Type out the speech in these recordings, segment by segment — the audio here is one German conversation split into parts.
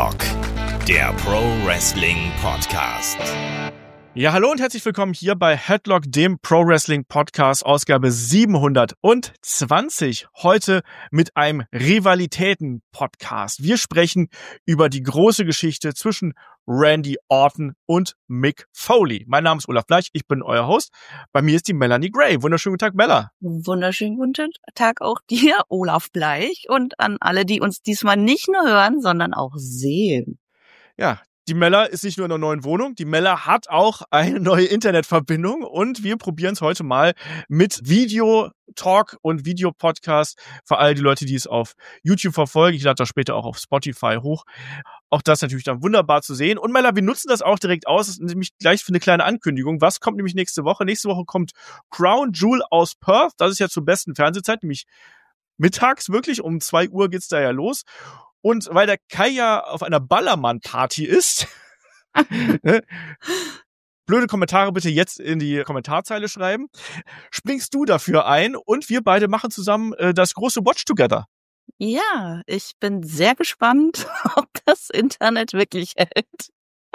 Headlock, der Pro Wrestling Podcast. Ja, hallo und herzlich willkommen hier bei Headlock, dem Pro Wrestling Podcast, Ausgabe 720. Heute mit einem Rivalitäten-Podcast. Wir sprechen über die große Geschichte zwischen Randy Orton und Mick Foley. Mein Name ist Olaf Bleich, ich bin euer Host. Bei mir ist die Melanie Gray. Wunderschönen guten Tag, Mella. Wunderschönen guten Tag auch dir, Olaf Bleich, und an alle, die uns diesmal nicht nur hören, sondern auch sehen. Ja, die Mella ist nicht nur in einer neuen Wohnung, die Mella hat auch eine neue Internetverbindung und wir probieren es heute mal mit Video-Talk und Videopodcast. Für all die Leute, die es auf YouTube verfolgen. Ich lade das später auch auf Spotify hoch. Auch das natürlich dann wunderbar zu sehen. Und Mella, wir nutzen das auch direkt aus. Das ist nämlich gleich für eine kleine Ankündigung. Was kommt nämlich nächste Woche? Nächste Woche kommt Crown Jewel aus Perth. Das ist ja zur besten Fernsehzeit, nämlich mittags wirklich. Um 2 Uhr geht's da ja los. Und weil der Kai ja auf einer Ballermann-Party ist, blöde Kommentare bitte jetzt in die Kommentarzeile schreiben, springst du dafür ein und wir beide machen zusammen das große Watch Together. Ja, ich bin sehr gespannt, ob das Internet wirklich hält.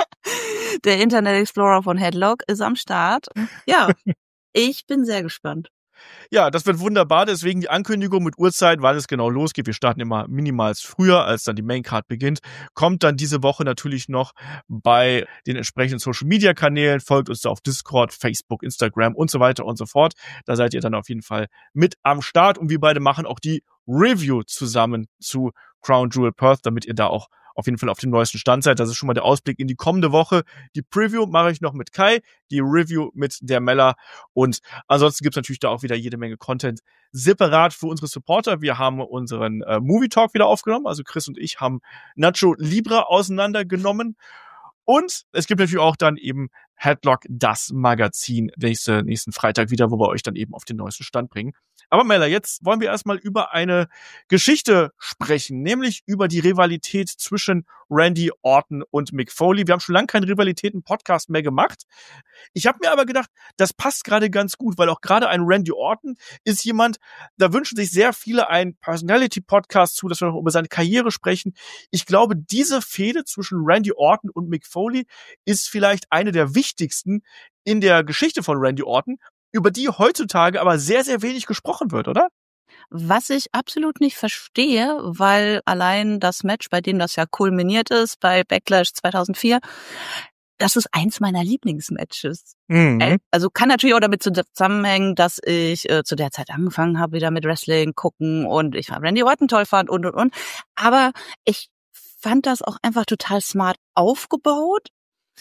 Der Internet Explorer von Headlock ist am Start. Ja, ich bin sehr gespannt. Ja, das wird wunderbar, deswegen die Ankündigung mit Uhrzeit, wann es genau losgeht. Wir starten immer minimals früher, als dann die Maincard beginnt. Kommt dann diese Woche natürlich noch bei den entsprechenden Social-Media-Kanälen. Folgt uns da auf Discord, Facebook, Instagram und so weiter und so fort. Da seid ihr dann auf jeden Fall mit am Start. Und wir beide machen auch die Review zusammen zu Crown Jewel Perth, damit ihr da auch auf jeden Fall auf dem neuesten Stand seid. Das ist schon mal der Ausblick in die kommende Woche. Die Preview mache ich noch mit Kai, die Review mit der Mella und ansonsten gibt's natürlich da auch wieder jede Menge Content separat für unsere Supporter. Wir haben unseren Movie Talk wieder aufgenommen, also Chris und ich haben Nacho Libre auseinandergenommen und es gibt natürlich auch dann eben Headlock, das Magazin, nächsten Freitag wieder, wo wir euch dann eben auf den neuesten Stand bringen. Aber Mella, jetzt wollen wir erstmal über eine Geschichte sprechen, nämlich über die Rivalität zwischen Randy Orton und Mick Foley. Wir haben schon lange keinen Rivalitäten-Podcast mehr gemacht. Ich habe mir aber gedacht, das passt gerade ganz gut, weil auch gerade ein Randy Orton ist jemand, da wünschen sich sehr viele einen Personality-Podcast zu, dass wir noch über seine Karriere sprechen. Ich glaube, diese Fehde zwischen Randy Orton und Mick Foley ist vielleicht eine der wichtigsten in der Geschichte von Randy Orton, über die heutzutage aber sehr, sehr wenig gesprochen wird, oder? Was ich absolut nicht verstehe, weil allein das Match, bei dem das ja kulminiert ist, bei Backlash 2004, das ist eins meiner Lieblingsmatches. Mhm. Also kann natürlich auch damit zusammenhängen, dass ich zu der Zeit angefangen habe, wieder mit Wrestling gucken und ich Randy Orton toll fand und. Aber ich fand das auch einfach total smart aufgebaut.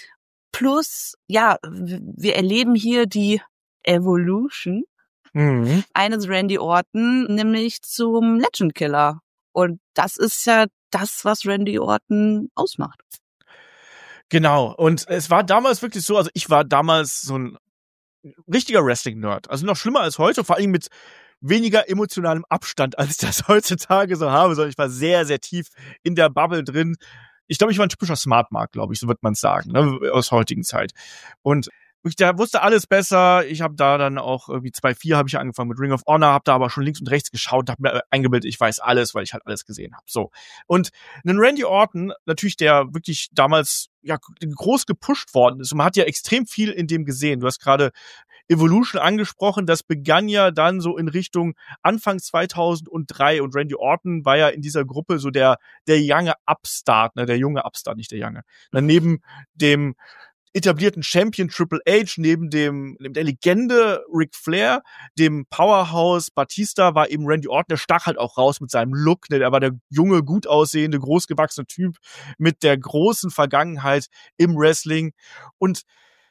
Plus, ja, wir erleben hier die Evolution eines Randy Orton, nämlich zum Legend Killer. Und das ist ja das, was Randy Orton ausmacht. Genau. Und es war damals wirklich so, also ich war damals so ein richtiger Wrestling-Nerd. Also noch schlimmer als heute, vor allem mit weniger emotionalem Abstand, als ich das heutzutage so habe, sondern ich war sehr, sehr tief in der Bubble drin. Ich glaube, ich war ein typischer Smart Mark, glaube ich, so wird man es sagen, ne, aus heutigen Zeit. Und ich da wusste alles besser. Ich habe da dann auch irgendwie 2004 habe ich angefangen mit Ring of Honor, habe da aber schon links und rechts geschaut, habe mir eingebildet, ich weiß alles, weil ich halt alles gesehen habe. So. Und einen Randy Orton, natürlich der wirklich damals ja groß gepusht worden ist. Und man hat ja extrem viel in dem gesehen. Du hast gerade Evolution angesprochen, das begann ja dann so in Richtung Anfang 2003 und Randy Orton war ja in dieser Gruppe so der junge Upstart, ne, der junge Upstart, nicht der junge. Dann neben dem etablierten Champion Triple H, neben der Legende Ric Flair, dem Powerhouse Batista war eben Randy Orton, der stach halt auch raus mit seinem Look, ne, der war der junge, gut aussehende, großgewachsene Typ mit der großen Vergangenheit im Wrestling und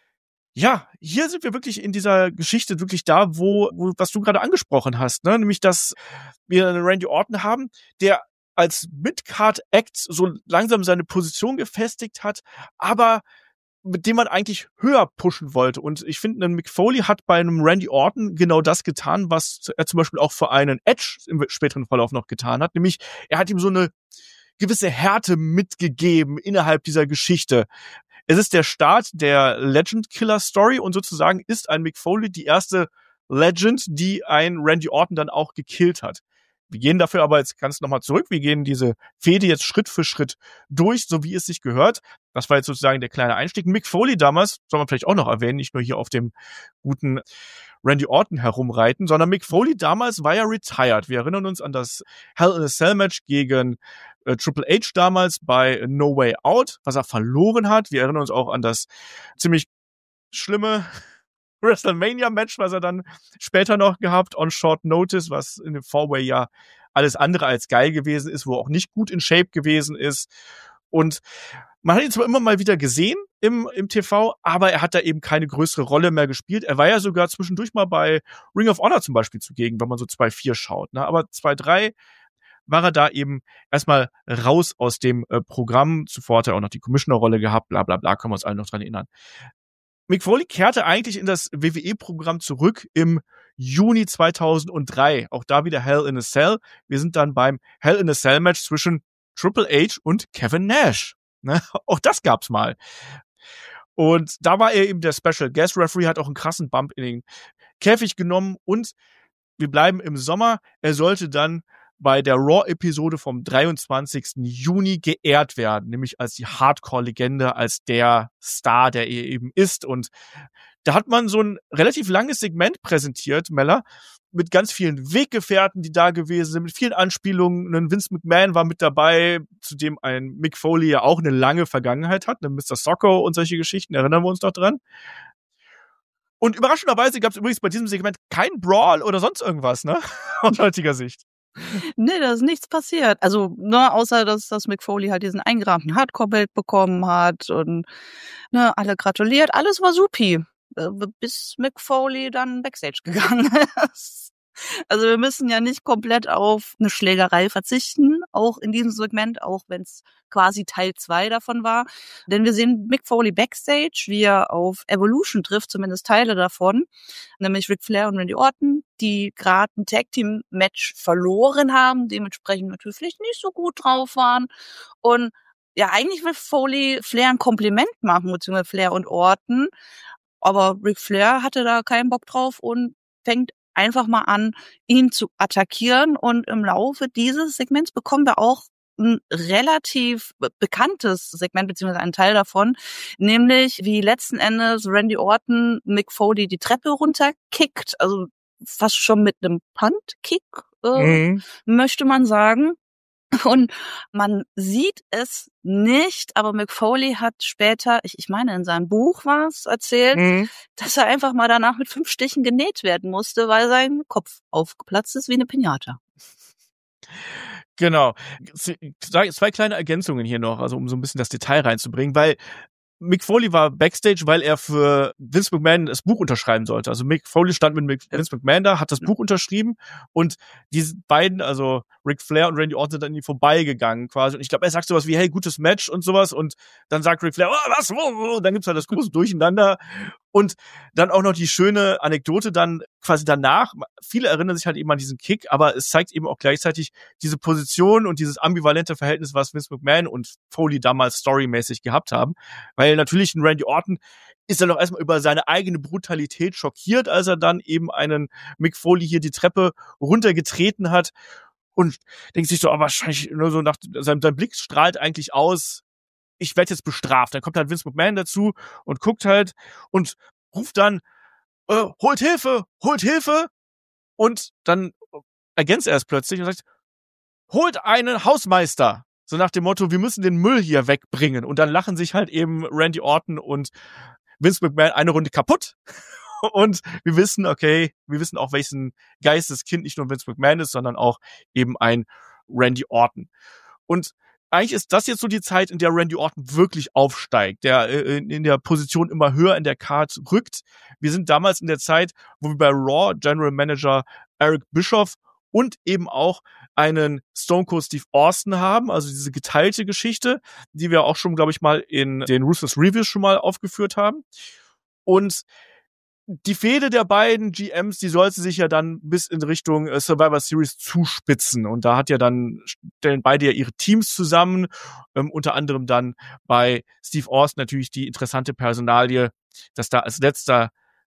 ja, hier sind wir wirklich in dieser Geschichte wirklich da, wo was du gerade angesprochen hast, ne, nämlich dass wir einen Randy Orton haben, der als Mid-Card-Act so langsam seine Position gefestigt hat, aber mit dem man eigentlich höher pushen wollte. Und ich finde, ein Mick Foley hat bei einem Randy Orton genau das getan, was er zum Beispiel auch für einen Edge im späteren Verlauf noch getan hat. Nämlich, er hat ihm so eine gewisse Härte mitgegeben innerhalb dieser Geschichte. Es ist der Start der Legend Killer Story und sozusagen ist ein Mick Foley die erste Legend, die ein Randy Orton dann auch gekillt hat. Wir gehen dafür aber jetzt ganz nochmal zurück. Wir gehen diese Fehde jetzt Schritt für Schritt durch, so wie es sich gehört. Das war jetzt sozusagen der kleine Einstieg. Mick Foley damals, soll man vielleicht auch noch erwähnen, nicht nur hier auf dem guten Randy Orton herumreiten, sondern Mick Foley damals war ja retired. Wir erinnern uns an das Hell in a Cell Match gegen Triple H damals bei No Way Out, was er verloren hat. Wir erinnern uns auch an das ziemlich schlimme WrestleMania-Match, was er dann später noch gehabt, on short notice, was in dem Four-Way ja alles andere als geil gewesen ist, wo er auch nicht gut in Shape gewesen ist. Und man hat ihn zwar immer mal wieder gesehen im TV, aber er hat da eben keine größere Rolle mehr gespielt. Er war ja sogar zwischendurch mal bei Ring of Honor zum Beispiel zugegen, wenn man so 2-4 schaut. Ne? Aber 2-3 war er da eben erstmal raus aus dem Programm. Zuvor hat er auch noch die Commissioner-Rolle gehabt, bla bla bla, können wir uns alle noch dran erinnern. Mick Foley kehrte eigentlich in das WWE-Programm zurück im Juni 2003. Auch da wieder Hell in a Cell. Wir sind dann beim Hell in a Cell Match zwischen Triple H und Kevin Nash. Ne? Auch das gab's mal. Und da war er eben der Special Guest Referee, hat auch einen krassen Bump in den Käfig genommen. Und wir bleiben im Sommer. Er sollte dann bei der Raw-Episode vom 23. Juni geehrt werden, nämlich als die Hardcore-Legende, als der Star, der er eben ist. Und da hat man so ein relativ langes Segment präsentiert, Mella, mit ganz vielen Weggefährten, die da gewesen sind, mit vielen Anspielungen. Ein Vince McMahon war mit dabei, zu dem ein Mick Foley ja auch eine lange Vergangenheit hat, ein Mr. Socko und solche Geschichten, erinnern wir uns noch dran. Und überraschenderweise gab es übrigens bei diesem Segment kein Brawl oder sonst irgendwas, ne? Aus heutiger Sicht. Nee, da ist nichts passiert. Also, ne, außer dass Mick Foley halt diesen eingerahmten Hardcore-Belt bekommen hat und ne, alle gratuliert. Alles war supi. Bis Mick Foley dann Backstage gegangen ist. Also wir müssen ja nicht komplett auf eine Schlägerei verzichten, auch in diesem Segment, auch wenn es quasi Teil 2 davon war. Denn wir sehen Mick Foley Backstage, wie er auf Evolution trifft, zumindest Teile davon, nämlich Ric Flair und Randy Orton, die gerade ein Tag-Team-Match verloren haben, dementsprechend natürlich nicht so gut drauf waren. Und ja, eigentlich will Foley Flair ein Kompliment machen, beziehungsweise Flair und Orton, aber Ric Flair hatte da keinen Bock drauf und fängt einfach mal an, ihn zu attackieren. Und im Laufe dieses Segments bekommen wir auch ein relativ bekanntes Segment, beziehungsweise einen Teil davon, nämlich wie letzten Endes Randy Orton Mick Foley die Treppe runterkickt, also fast schon mit einem Punt-Kick, möchte man sagen. Und man sieht es nicht, aber Mick Foley hat später, ich meine in seinem Buch war es erzählt, dass er einfach mal danach mit 5 Stichen genäht werden musste, weil sein Kopf aufgeplatzt ist wie eine Piñata. Genau. 2 kleine Ergänzungen hier noch, also um so ein bisschen das Detail reinzubringen, weil Mick Foley war Backstage, weil er für Vince McMahon das Buch unterschreiben sollte. Also Mick Foley stand mit Vince McMahon da, hat das Buch unterschrieben und diese beiden, also Ric Flair und Randy Orton, sind an ihm vorbeigegangen quasi. Und ich glaube, er sagt sowas wie, hey, gutes Match und sowas. Und dann sagt Ric Flair, oh, was? Und dann gibt's halt das große Durcheinander. Und dann auch noch die schöne Anekdote dann quasi danach. Viele erinnern sich halt eben an diesen Kick, aber es zeigt eben auch gleichzeitig diese Position und dieses ambivalente Verhältnis, was Vince McMahon und Foley damals storymäßig gehabt haben. Weil natürlich ein Randy Orton ist dann auch erstmal über seine eigene Brutalität schockiert, als er dann eben einen Mick Foley hier die Treppe runtergetreten hat und denkt sich so, aber wahrscheinlich nur so nach sein Blick strahlt eigentlich aus, ich werde jetzt bestraft. Dann kommt halt Vince McMahon dazu und guckt halt und ruft dann, holt Hilfe! Und dann ergänzt er es plötzlich und sagt, holt einen Hausmeister. So nach dem Motto, wir müssen den Müll hier wegbringen. Und dann lachen sich halt eben Randy Orton und Vince McMahon eine Runde kaputt. Und wir wissen auch, welchen Geisteskind nicht nur Vince McMahon ist, sondern auch eben ein Randy Orton. Und eigentlich ist das jetzt so die Zeit, in der Randy Orton wirklich aufsteigt, der in der Position immer höher in der Card rückt. Wir sind damals in der Zeit, wo wir bei Raw General Manager Eric Bischoff und eben auch einen Stone Cold Steve Austin haben, also diese geteilte Geschichte, die wir auch schon, glaube ich, mal in den Ruthless Reviews schon mal aufgeführt haben. Und die Fehde der beiden GMs, die sollte sich ja dann bis in Richtung Survivor Series zuspitzen. Und da stellen beide ja ihre Teams zusammen, unter anderem dann bei Steve Austin natürlich die interessante Personalie, dass da als letzter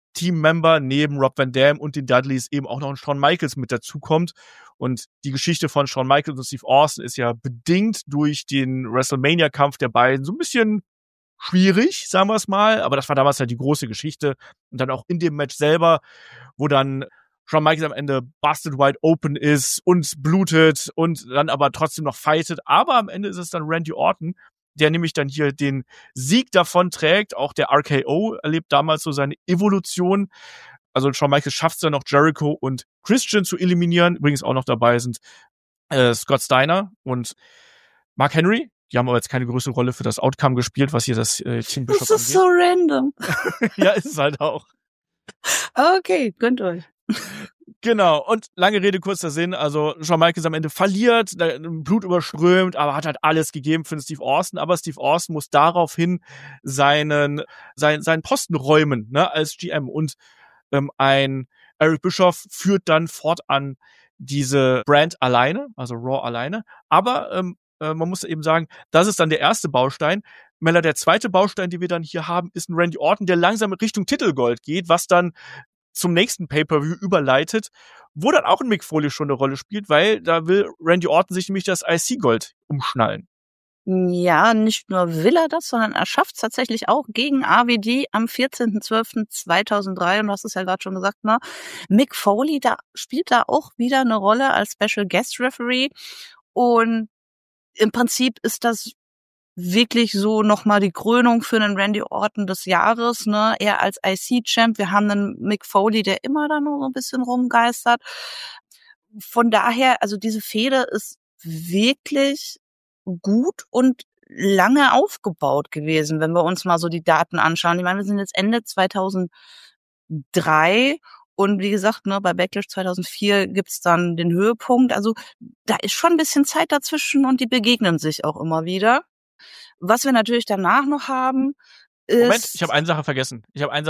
Teammember neben Rob Van Dam und den Dudleys eben auch noch ein Shawn Michaels mit dazukommt. Und die Geschichte von Shawn Michaels und Steve Austin ist ja bedingt durch den WrestleMania-Kampf der beiden so ein bisschen schwierig, sagen wir es mal. Aber das war damals halt die große Geschichte. Und dann auch in dem Match selber, wo dann Shawn Michaels am Ende busted wide open ist und blutet und dann aber trotzdem noch fightet. Aber am Ende ist es dann Randy Orton, der nämlich dann hier den Sieg davon trägt. Auch der RKO erlebt damals so seine Evolution. Also Shawn Michaels schafft es dann noch, Jericho und Christian zu eliminieren. Übrigens auch noch dabei sind Scott Steiner und Mark Henry. Die haben aber jetzt keine größere Rolle für das Outcome gespielt, was hier das Team Bischof Das ist so random. Ja, ist es halt auch. Okay, gönnt euch. Genau, und lange Rede, kurzer Sinn, also Shawn Michaels am Ende verliert, Blut überströmt, aber hat halt alles gegeben für den Steve Austin, aber Steve Austin muss daraufhin seinen Posten räumen, ne, als GM, und ein Eric Bischoff führt dann fortan diese Brand alleine, also Raw alleine, aber man muss eben sagen, das ist dann der erste Baustein. Mella, der zweite Baustein, den wir dann hier haben, ist ein Randy Orton, der langsam Richtung Titelgold geht, was dann zum nächsten Pay-Per-View überleitet, wo dann auch ein Mick Foley schon eine Rolle spielt, weil da will Randy Orton sich nämlich das IC-Gold umschnallen. Ja, nicht nur will er das, sondern er schafft es tatsächlich auch gegen RVD am 14.12.2003. Und du hast es ja gerade schon gesagt, ne? Mick Foley spielt da auch wieder eine Rolle als Special Guest Referee. Und im Prinzip ist das wirklich so nochmal die Krönung für den Randy Orton des Jahres, ne? Er als IC-Champ. Wir haben einen Mick Foley, der immer da nur so ein bisschen rumgeistert. Von daher, also diese Fehde ist wirklich gut und lange aufgebaut gewesen, wenn wir uns mal so die Daten anschauen. Ich meine, wir sind jetzt Ende 2003 und wie gesagt, ne, bei Backlash 2004 gibt's dann den Höhepunkt. Also da ist schon ein bisschen Zeit dazwischen und die begegnen sich auch immer wieder. Was wir natürlich danach noch haben, ist... Moment, ich habe eine Sache vergessen.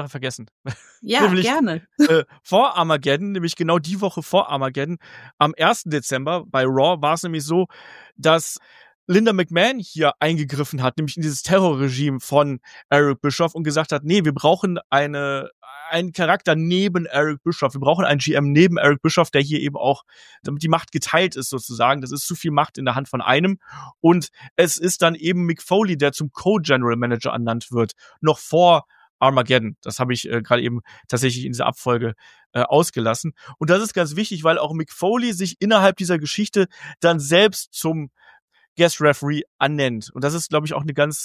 Ja, nämlich, gerne. Vor Armageddon, nämlich genau die Woche vor Armageddon, am 1. Dezember bei Raw war es nämlich so, dass Linda McMahon hier eingegriffen hat, nämlich in dieses Terrorregime von Eric Bischoff und gesagt hat, nee, wir brauchen einen Charakter neben Eric Bischoff. Wir brauchen einen GM neben Eric Bischoff, der hier eben auch, damit die Macht geteilt ist sozusagen. Das ist zu viel Macht in der Hand von einem. Und es ist dann eben Mick Foley, der zum Co-General Manager ernannt wird, noch vor Armageddon. Das habe ich gerade eben tatsächlich in dieser Abfolge ausgelassen. Und das ist ganz wichtig, weil auch Mick Foley sich innerhalb dieser Geschichte dann selbst zum Guest Referee annennt. Und das ist, glaube ich, auch eine ganz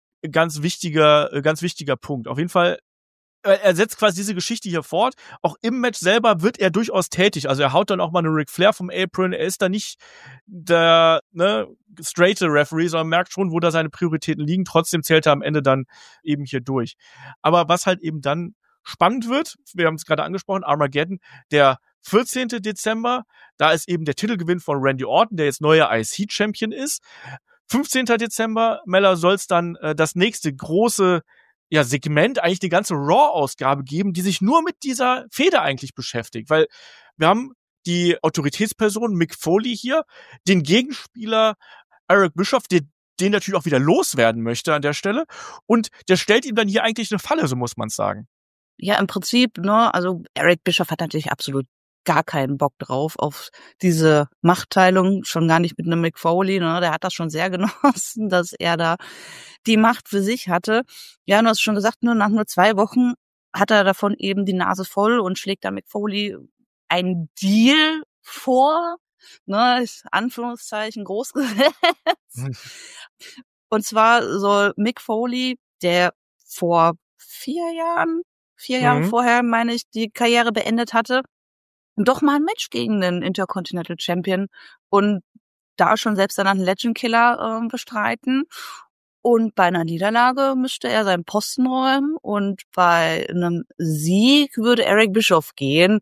wichtiger Punkt. Auf jeden Fall, er setzt quasi diese Geschichte hier fort. Auch im Match selber wird er durchaus tätig. Also er haut dann auch mal einen Ric Flair vom Apron. Er ist da nicht der straighte Referee, sondern merkt schon, wo da seine Prioritäten liegen. Trotzdem zählt er am Ende dann eben hier durch. Aber was halt eben dann spannend wird, wir haben es gerade angesprochen, Armageddon, der 14. Dezember, da ist eben der Titelgewinn von Randy Orton, der jetzt neuer IC-Champion ist. 15. Dezember, Mella, soll es dann das nächste große Segment, eigentlich eine ganze Raw-Ausgabe geben, die sich nur mit dieser Fehde eigentlich beschäftigt. Weil wir haben die Autoritätsperson Mick Foley hier, den Gegenspieler Eric Bischoff, den natürlich auch wieder loswerden möchte an der Stelle. Und der stellt ihm dann hier eigentlich eine Falle, so muss man es sagen. Ja, im Prinzip, ne, also Eric Bischoff hat natürlich absolut gar keinen Bock drauf, auf diese Machtteilung, schon gar nicht mit einem Mick Foley, ne, der hat das schon sehr genossen, dass er da die Macht für sich hatte. Ja, du hast schon gesagt, nach nur 2 Wochen hat er davon eben die Nase voll und schlägt da Mick Foley einen Deal vor, ne, Anführungszeichen großgesetzt. Und zwar soll Mick Foley, der vor 4 Jahre vorher, meine ich, die Karriere beendet hatte, doch mal ein Match gegen den Intercontinental Champion und da schon selbsternannten Legend Killer bestreiten. Und bei einer Niederlage müsste er seinen Posten räumen und bei einem Sieg würde Eric Bischoff gehen.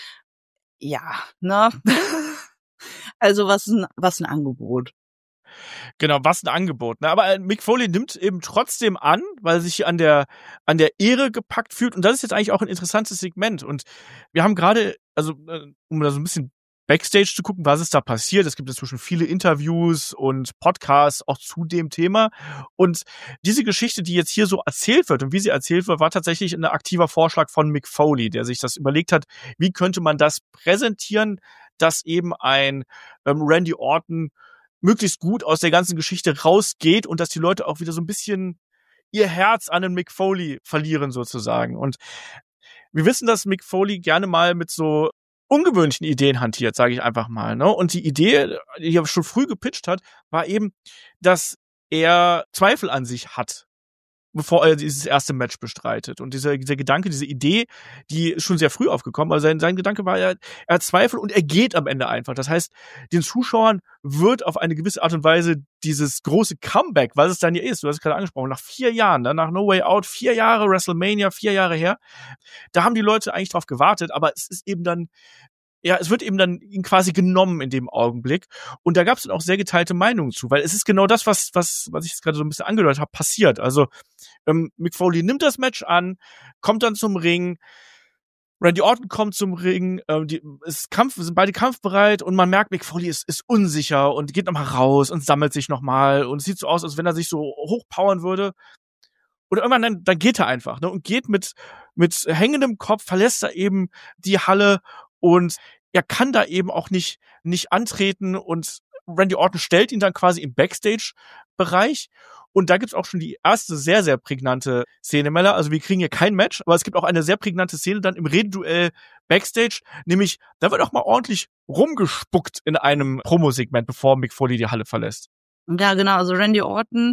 Ja, ne? Also was ein Angebot. Genau, was ein Angebot. Ne? Aber Mick Foley nimmt eben trotzdem an, weil er sich an der Ehre gepackt fühlt. Und das ist jetzt eigentlich auch ein interessantes Segment. Und wir haben gerade, also um da so ein bisschen Backstage zu gucken, was ist da passiert. Es gibt inzwischen viele Interviews und Podcasts auch zu dem Thema. Und diese Geschichte, die jetzt hier so erzählt wird und wie sie erzählt wird, war tatsächlich ein aktiver Vorschlag von Mick Foley, der sich das überlegt hat, wie könnte man das präsentieren, dass eben ein Randy Orton möglichst gut aus der ganzen Geschichte rausgeht und dass die Leute auch wieder so ein bisschen ihr Herz an den Mick Foley verlieren sozusagen. Und wir wissen, dass Mick Foley gerne mal mit so ungewöhnlichen Ideen hantiert, sage ich einfach mal. Ne? Und die Idee, die er schon früh gepitcht hat, war eben, dass er Zweifel an sich hat, bevor er dieses erste Match bestreitet. Und dieser Gedanke, diese Idee, die ist schon sehr früh aufgekommen. Also sein Gedanke war, er hat Zweifel und er geht am Ende einfach. Das heißt, den Zuschauern wird auf eine gewisse Art und Weise dieses große Comeback, was es dann ja ist, du hast es gerade angesprochen, nach 4 Jahren, ne, nach No Way Out, 4 Jahre WrestleMania, 4 Jahre her, da haben die Leute eigentlich drauf gewartet, aber es ist eben dann, ja, es wird eben dann ihn quasi genommen in dem Augenblick. Und da gab es dann auch sehr geteilte Meinungen zu, weil es ist genau das, was ich jetzt gerade so ein bisschen angedeutet habe, passiert. Also Mick Foley nimmt das Match an, kommt dann zum Ring, Randy Orton kommt zum Ring, sind beide kampfbereit und man merkt, Mick Foley ist unsicher und geht nochmal raus und sammelt sich nochmal und es sieht so aus, als wenn er sich so hochpowern würde. Und irgendwann dann geht er einfach, ne, und geht mit hängendem Kopf, verlässt er eben die Halle und er kann da eben auch nicht antreten und Randy Orton stellt ihn dann quasi im Backstage-Bereich und da gibt's auch schon die erste sehr, sehr prägnante Szene, Mella. Also wir kriegen hier kein Match, aber es gibt auch eine sehr prägnante Szene dann im Rededuell Backstage, nämlich da wird auch mal ordentlich rumgespuckt in einem Promosegment, bevor Mick Foley die Halle verlässt. Ja, genau, also Randy Orton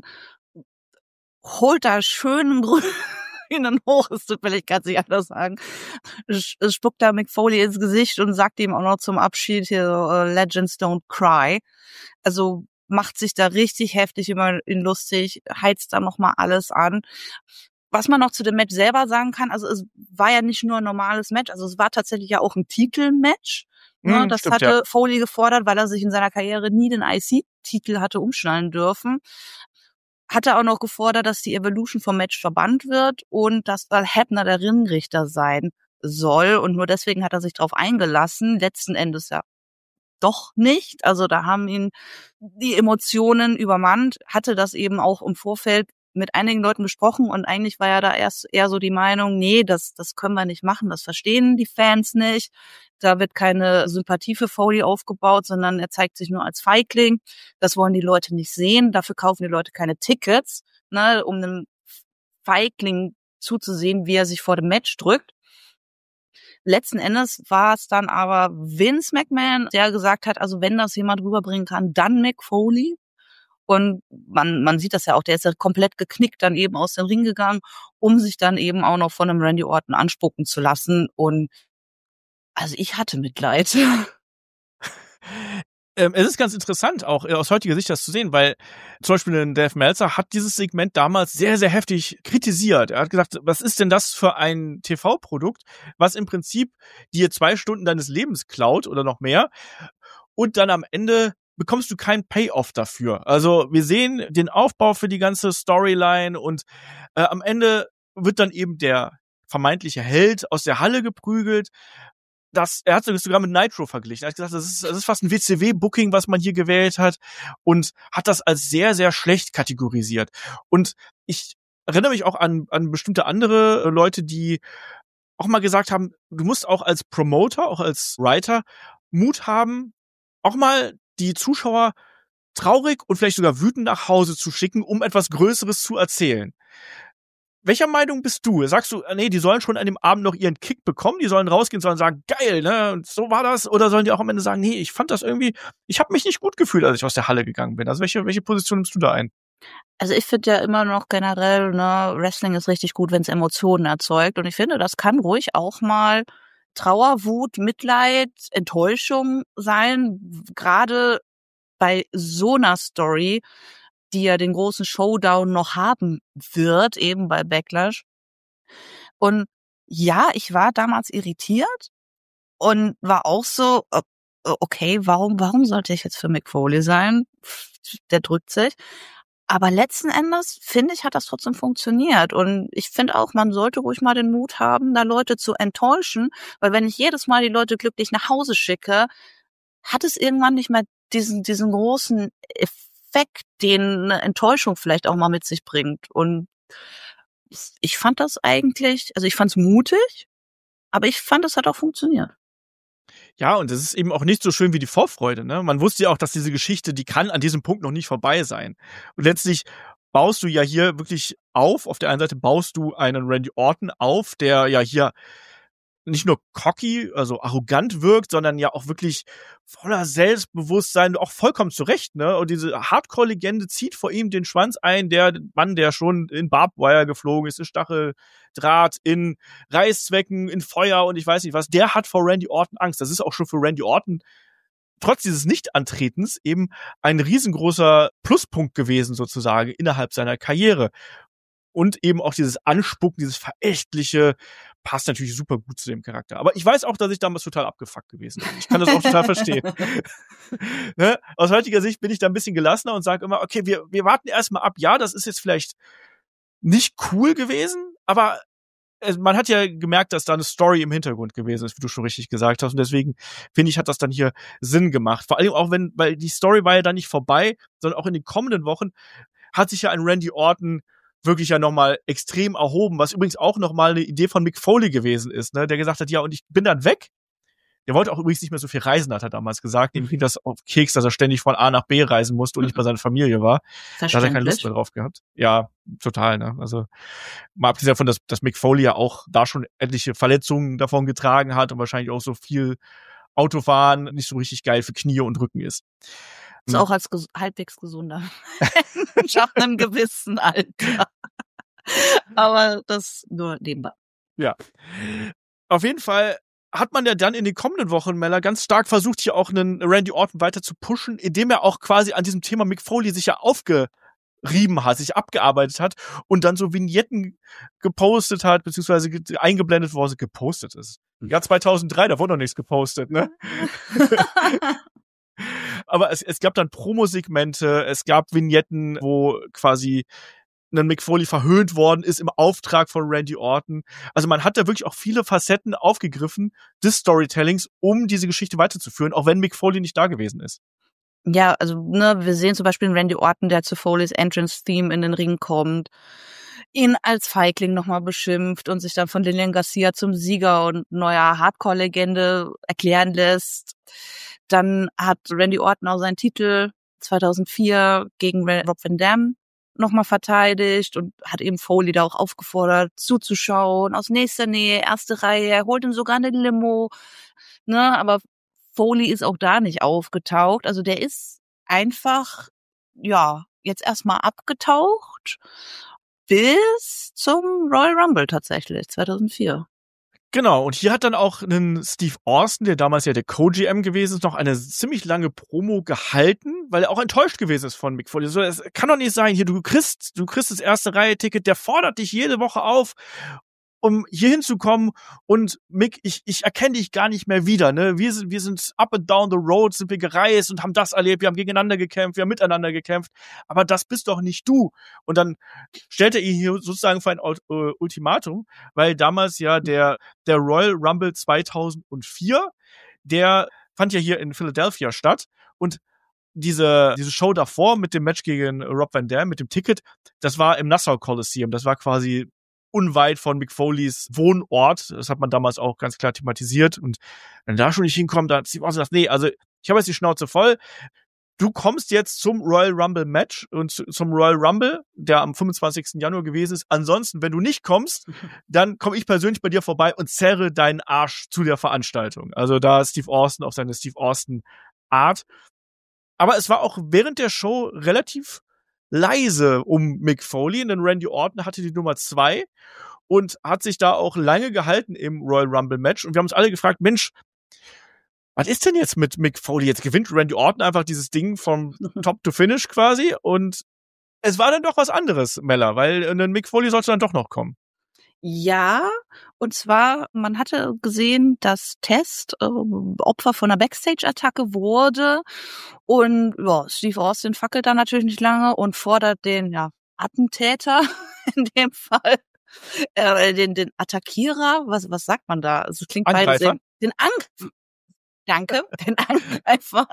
holt da schön Grünen hoch, es tut mir leid, kann ich anders sagen. Es spuckt da Mick Foley ins Gesicht und sagt ihm auch noch zum Abschied hier Legends don't cry. Also macht sich da richtig heftig über ihn lustig, heizt da nochmal alles an. Was man noch zu dem Match selber sagen kann, also es war ja nicht nur ein normales Match, also es war tatsächlich ja auch ein Titelmatch. Ne, das stimmt, hatte ja. Foley gefordert, weil er sich in seiner Karriere nie den IC-Titel hatte umschnallen dürfen. Hatte auch noch gefordert, dass die Evolution vom Match verbannt wird und dass Val Hebner der Ringrichter sein soll. Und nur deswegen hat er sich drauf eingelassen. Letzten Endes ja doch nicht. Also da haben ihn die Emotionen übermannt. Hatte das eben auch im Vorfeld mit einigen Leuten besprochen und eigentlich war ja da erst eher so die Meinung, nee, das können wir nicht machen, das verstehen die Fans nicht. Da wird keine Sympathie für Foley aufgebaut, sondern er zeigt sich nur als Feigling. Das wollen die Leute nicht sehen. Dafür kaufen die Leute keine Tickets, ne, um einem Feigling zuzusehen, wie er sich vor dem Match drückt. Letzten Endes war es dann aber Vince McMahon, der gesagt hat, also wenn das jemand rüberbringen kann, dann Mick Foley. Und man sieht das ja auch, der ist ja komplett geknickt dann eben aus dem Ring gegangen, um sich dann eben auch noch von einem Randy Orton anspucken zu lassen. Und also ich hatte Mitleid. Es ist ganz interessant, auch aus heutiger Sicht das zu sehen, weil zum Beispiel ein Dave Meltzer hat dieses Segment damals sehr, sehr heftig kritisiert. Er hat gesagt, was ist denn das für ein TV-Produkt, was im Prinzip dir 2 Stunden deines Lebens klaut oder noch mehr und dann am Ende bekommst du keinen Payoff dafür. Also wir sehen den Aufbau für die ganze Storyline und am Ende wird dann eben der vermeintliche Held aus der Halle geprügelt. Er hat es sogar mit Nitro verglichen. Er hat gesagt, das ist fast ein WCW-Booking, was man hier gewählt hat und hat das als sehr, sehr schlecht kategorisiert. Und ich erinnere mich auch an bestimmte andere Leute, die auch mal gesagt haben, du musst auch als Promoter, auch als Writer Mut haben, auch mal die Zuschauer traurig und vielleicht sogar wütend nach Hause zu schicken, um etwas Größeres zu erzählen. Welcher Meinung bist du? Sagst du, nee, die sollen schon an dem Abend noch ihren Kick bekommen, die sollen rausgehen, sollen sagen, geil, ne, und so war das, oder sollen die auch am Ende sagen, nee, ich fand das irgendwie, ich habe mich nicht gut gefühlt, als ich aus der Halle gegangen bin. Also welche Position nimmst du da ein? Also ich finde ja immer noch generell, ne, Wrestling ist richtig gut, wenn es Emotionen erzeugt. Und ich finde, das kann ruhig auch mal Trauer, Wut, Mitleid, Enttäuschung sein. Gerade bei so einer Story, die ja den großen Showdown noch haben wird, eben bei Backlash. Und ja, ich war damals irritiert und war auch so, okay, warum sollte ich jetzt für Mick Foley sein? Der drückt sich. Aber letzten Endes, finde ich, hat das trotzdem funktioniert. Und ich finde auch, man sollte ruhig mal den Mut haben, da Leute zu enttäuschen. Weil wenn ich jedes Mal die Leute glücklich nach Hause schicke, hat es irgendwann nicht mehr diesen großen Effekt, den eine Enttäuschung vielleicht auch mal mit sich bringt. Und ich fand das eigentlich, also ich fand es mutig, aber ich fand, es hat auch funktioniert. Ja, und es ist eben auch nicht so schön wie die Vorfreude, ne? Man wusste ja auch, dass diese Geschichte, die kann an diesem Punkt noch nicht vorbei sein. Und letztlich baust du ja hier wirklich auf der einen Seite baust du einen Randy Orton auf, der ja hier nicht nur cocky, also arrogant wirkt, sondern ja auch wirklich voller Selbstbewusstsein, auch vollkommen zurecht, ne? Und diese Hardcore-Legende zieht vor ihm den Schwanz ein, der Mann, der schon in Barbed Wire geflogen ist, in Stacheldraht, in Reißzwecken, in Feuer und ich weiß nicht was, der hat vor Randy Orton Angst. Das ist auch schon für Randy Orton trotz dieses Nichtantretens eben ein riesengroßer Pluspunkt gewesen sozusagen innerhalb seiner Karriere. Und eben auch dieses Anspucken, dieses Verächtliche, passt natürlich super gut zu dem Charakter. Aber ich weiß auch, dass ich damals total abgefuckt gewesen bin. Ich kann das auch total verstehen. Ne? Aus heutiger Sicht bin ich da ein bisschen gelassener und sage immer, okay, wir warten erstmal ab. Ja, das ist jetzt vielleicht nicht cool gewesen, aber man hat ja gemerkt, dass da eine Story im Hintergrund gewesen ist, wie du schon richtig gesagt hast. Und deswegen, finde ich, hat das dann hier Sinn gemacht. Vor allem auch, weil die Story war ja dann nicht vorbei, sondern auch in den kommenden Wochen hat sich ja ein Randy Orton wirklich ja nochmal extrem erhoben, was übrigens auch nochmal eine Idee von Mick Foley gewesen ist, ne, der gesagt hat, ja, und ich bin dann weg. Der wollte auch übrigens nicht mehr so viel reisen, hat er damals gesagt. Ihm ging das auf Keks, dass er ständig von A nach B reisen musste und nicht bei seiner Familie war. Da hat er keine Lust mehr drauf gehabt. Ja, total, ne. Also, mal abgesehen davon, dass Mick Foley ja auch da schon etliche Verletzungen davon getragen hat und wahrscheinlich auch so viel Autofahren nicht so richtig geil für Knie und Rücken ist. Ist auch als halbwegs gesunder Mensch ab einem gewissen Alter. Aber das nur nebenbei. Ja. Auf jeden Fall hat man ja dann in den kommenden Wochen, Mella, ganz stark versucht, hier auch einen Randy Orton weiter zu pushen, indem er auch quasi an diesem Thema Mick Foley sich ja aufgerieben hat, sich abgearbeitet hat und dann so Vignetten gepostet hat, beziehungsweise eingeblendet, wo er gepostet ist. Ja, 2003, da wurde noch nichts gepostet, ne? Aber es gab dann Promosegmente, es gab Vignetten, wo quasi ein Mick Foley verhöhnt worden ist im Auftrag von Randy Orton. Also man hat da wirklich auch viele Facetten aufgegriffen des Storytellings, um diese Geschichte weiterzuführen, auch wenn Mick Foley nicht da gewesen ist. Ja, also ne, wir sehen zum Beispiel einen Randy Orton, der zu Foleys Entrance-Theme in den Ring kommt, ihn als Feigling nochmal beschimpft und sich dann von Lilian Garcia zum Sieger und neuer Hardcore-Legende erklären lässt. Dann hat Randy Orton auch seinen Titel 2004 gegen Rob Van Dam nochmal verteidigt und hat eben Foley da auch aufgefordert, zuzuschauen, aus nächster Nähe, erste Reihe, er holt ihm sogar eine Limo, ne, aber Foley ist auch da nicht aufgetaucht, also der ist einfach, ja, jetzt erstmal abgetaucht bis zum Royal Rumble tatsächlich, 2004. Genau, und hier hat dann auch einen Steve Austin, der damals ja der Co-GM gewesen ist, noch eine ziemlich lange Promo gehalten, weil er auch enttäuscht gewesen ist von Mick Foley. So, es kann doch nicht sein, hier, du kriegst das erste Reihe-Ticket, der fordert dich jede Woche auf, um hier hinzukommen und Mick, ich erkenne dich gar nicht mehr wieder, ne? Wir sind up and down the road, sind wir gereist und haben das erlebt, wir haben gegeneinander gekämpft, wir haben miteinander gekämpft, aber das bist doch nicht du. Und dann stellt er ihn hier sozusagen vor ein Ultimatum, weil damals ja der Royal Rumble 2004, der fand ja hier in Philadelphia statt und diese Show davor mit dem Match gegen Rob Van Dam, mit dem Ticket, das war im Nassau Coliseum, das war quasi unweit von Mick Foleys Wohnort. Das hat man damals auch ganz klar thematisiert. Und wenn da schon nicht hinkommt, dann hat Steve Austin gesagt, nee, also ich habe jetzt die Schnauze voll. Du kommst jetzt zum Royal Rumble Match und zum Royal Rumble, der am 25. Januar gewesen ist. Ansonsten, wenn du nicht kommst, dann komme ich persönlich bei dir vorbei und zerre deinen Arsch zu der Veranstaltung. Also da ist Steve Austin auf seine Steve Austin Art. Aber es war auch während der Show relativ leise um Mick Foley, denn Randy Orton hatte die Nummer 2 und hat sich da auch lange gehalten im Royal Rumble Match und wir haben uns alle gefragt, Mensch, was ist denn jetzt mit Mick Foley? Jetzt gewinnt Randy Orton einfach dieses Ding vom Top to Finish quasi und es war dann doch was anderes, Mella, weil ein Mick Foley sollte dann doch noch kommen. Ja, und zwar, man hatte gesehen, dass Test Opfer von einer Backstage-Attacke wurde und ja, Steve Austin fackelt da natürlich nicht lange und fordert den Attentäter in dem Fall, den Attackierer, was sagt man da? Also klingt beides den Danke, den Angreifer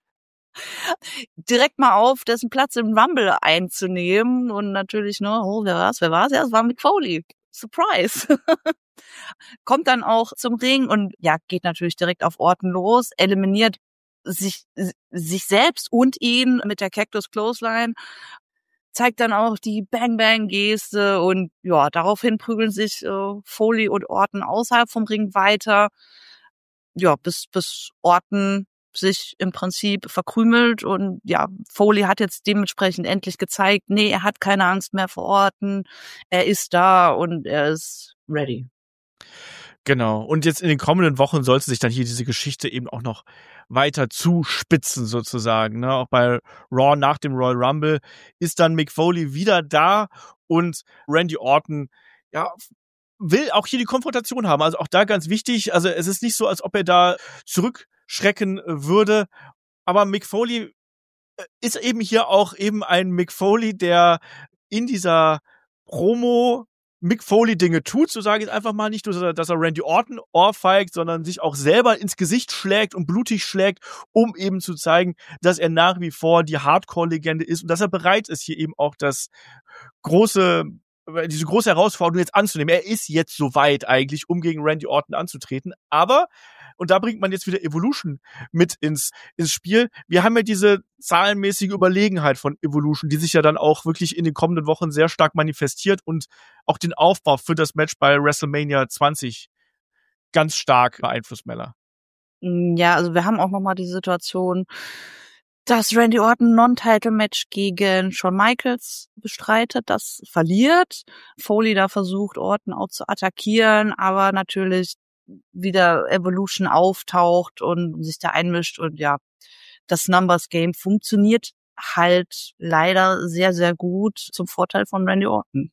direkt mal auf dessen Platz im Rumble einzunehmen und natürlich, ne, oh, wer war's? Ja, es war Mick Foley. Surprise. Kommt dann auch zum Ring und ja, geht natürlich direkt auf Orton los, eliminiert sich selbst und ihn mit der Cactus Clothesline, zeigt dann auch die Bang-Bang-Geste und ja, daraufhin prügeln sich Foley und Orton außerhalb vom Ring weiter. Ja, bis Orton sich im Prinzip verkrümelt und ja, Foley hat jetzt dementsprechend endlich gezeigt, nee, er hat keine Angst mehr vor Orton, er ist da und er ist ready. Genau. Und jetzt in den kommenden Wochen sollte sich dann hier diese Geschichte eben auch noch weiter zuspitzen sozusagen. Ne? Auch bei Raw nach dem Royal Rumble ist dann Mick Foley wieder da und Randy Orton, ja, will auch hier die Konfrontation haben. Also auch da ganz wichtig. Also es ist nicht so, als ob er da zurückschrecken würde. Aber Mick Foley ist eben hier auch eben ein Mick Foley, der in dieser Promo Mick Foley Dinge tut, so sage ich es einfach mal, nicht nur, dass er Randy Orton ohrfeigt, sondern sich auch selber ins Gesicht schlägt und blutig schlägt, um eben zu zeigen, dass er nach wie vor die Hardcore-Legende ist und dass er bereit ist, hier eben auch diese große Herausforderung jetzt anzunehmen. Er ist jetzt soweit eigentlich, um gegen Randy Orton anzutreten, aber und da bringt man jetzt wieder Evolution mit ins Spiel. Wir haben ja diese zahlenmäßige Überlegenheit von Evolution, die sich ja dann auch wirklich in den kommenden Wochen sehr stark manifestiert und auch den Aufbau für das Match bei WrestleMania 20 ganz stark beeinflusst, Mella. Ja, also wir haben auch nochmal die Situation, dass Randy Orton Non-Title-Match gegen Shawn Michaels bestreitet, das verliert. Foley da versucht, Orton auch zu attackieren, aber natürlich wieder Evolution auftaucht und sich da einmischt und ja, das Numbers Game funktioniert halt leider sehr, sehr gut zum Vorteil von Randy Orton.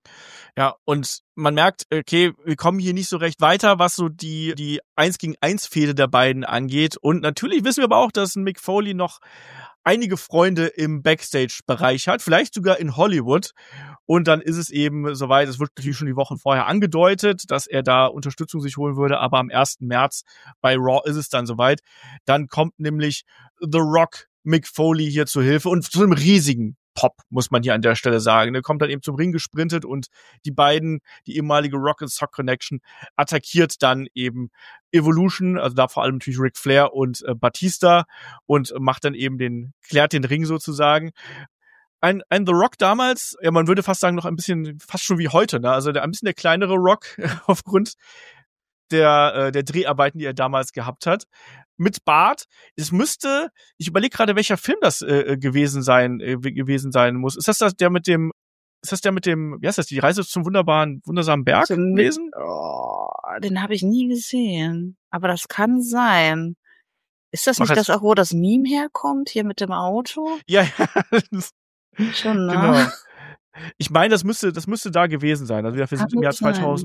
Ja, und man merkt, okay, wir kommen hier nicht so recht weiter, was so die 1-gegen-1-Fehde der beiden angeht. Und natürlich wissen wir aber auch, dass Mick Foley noch einige Freunde im Backstage-Bereich hat, vielleicht sogar in Hollywood. Und dann ist es eben soweit, es wird natürlich schon die Wochen vorher angedeutet, dass er da Unterstützung sich holen würde, aber am 1. März bei Raw ist es dann soweit. Dann kommt nämlich The Rock Mick Foley hier zur Hilfe und zu einem riesigen Pop, muss man hier an der Stelle sagen. Der kommt dann eben zum Ring gesprintet und die beiden, die ehemalige Rock and Sock Connection, attackiert dann eben Evolution, also da vor allem natürlich Ric Flair und Batista und macht dann eben klärt den Ring sozusagen. Ein The Rock damals, ja, man würde fast sagen, noch ein bisschen, fast schon wie heute, ne? Also ein bisschen der kleinere Rock aufgrund der Dreharbeiten, die er damals gehabt hat. Mit Bart. Ich überlege gerade, welcher Film das gewesen sein muss. Ist das der mit dem, wie heißt das, die Reise zum wundersamen Berg gewesen? Den habe ich nie gesehen. Aber das kann sein. Ist das nicht das auch, wo das Meme herkommt, hier mit dem Auto? Ja. Schon, ne? Genau. Ich meine, das müsste da gewesen sein. Also wir sind im Jahr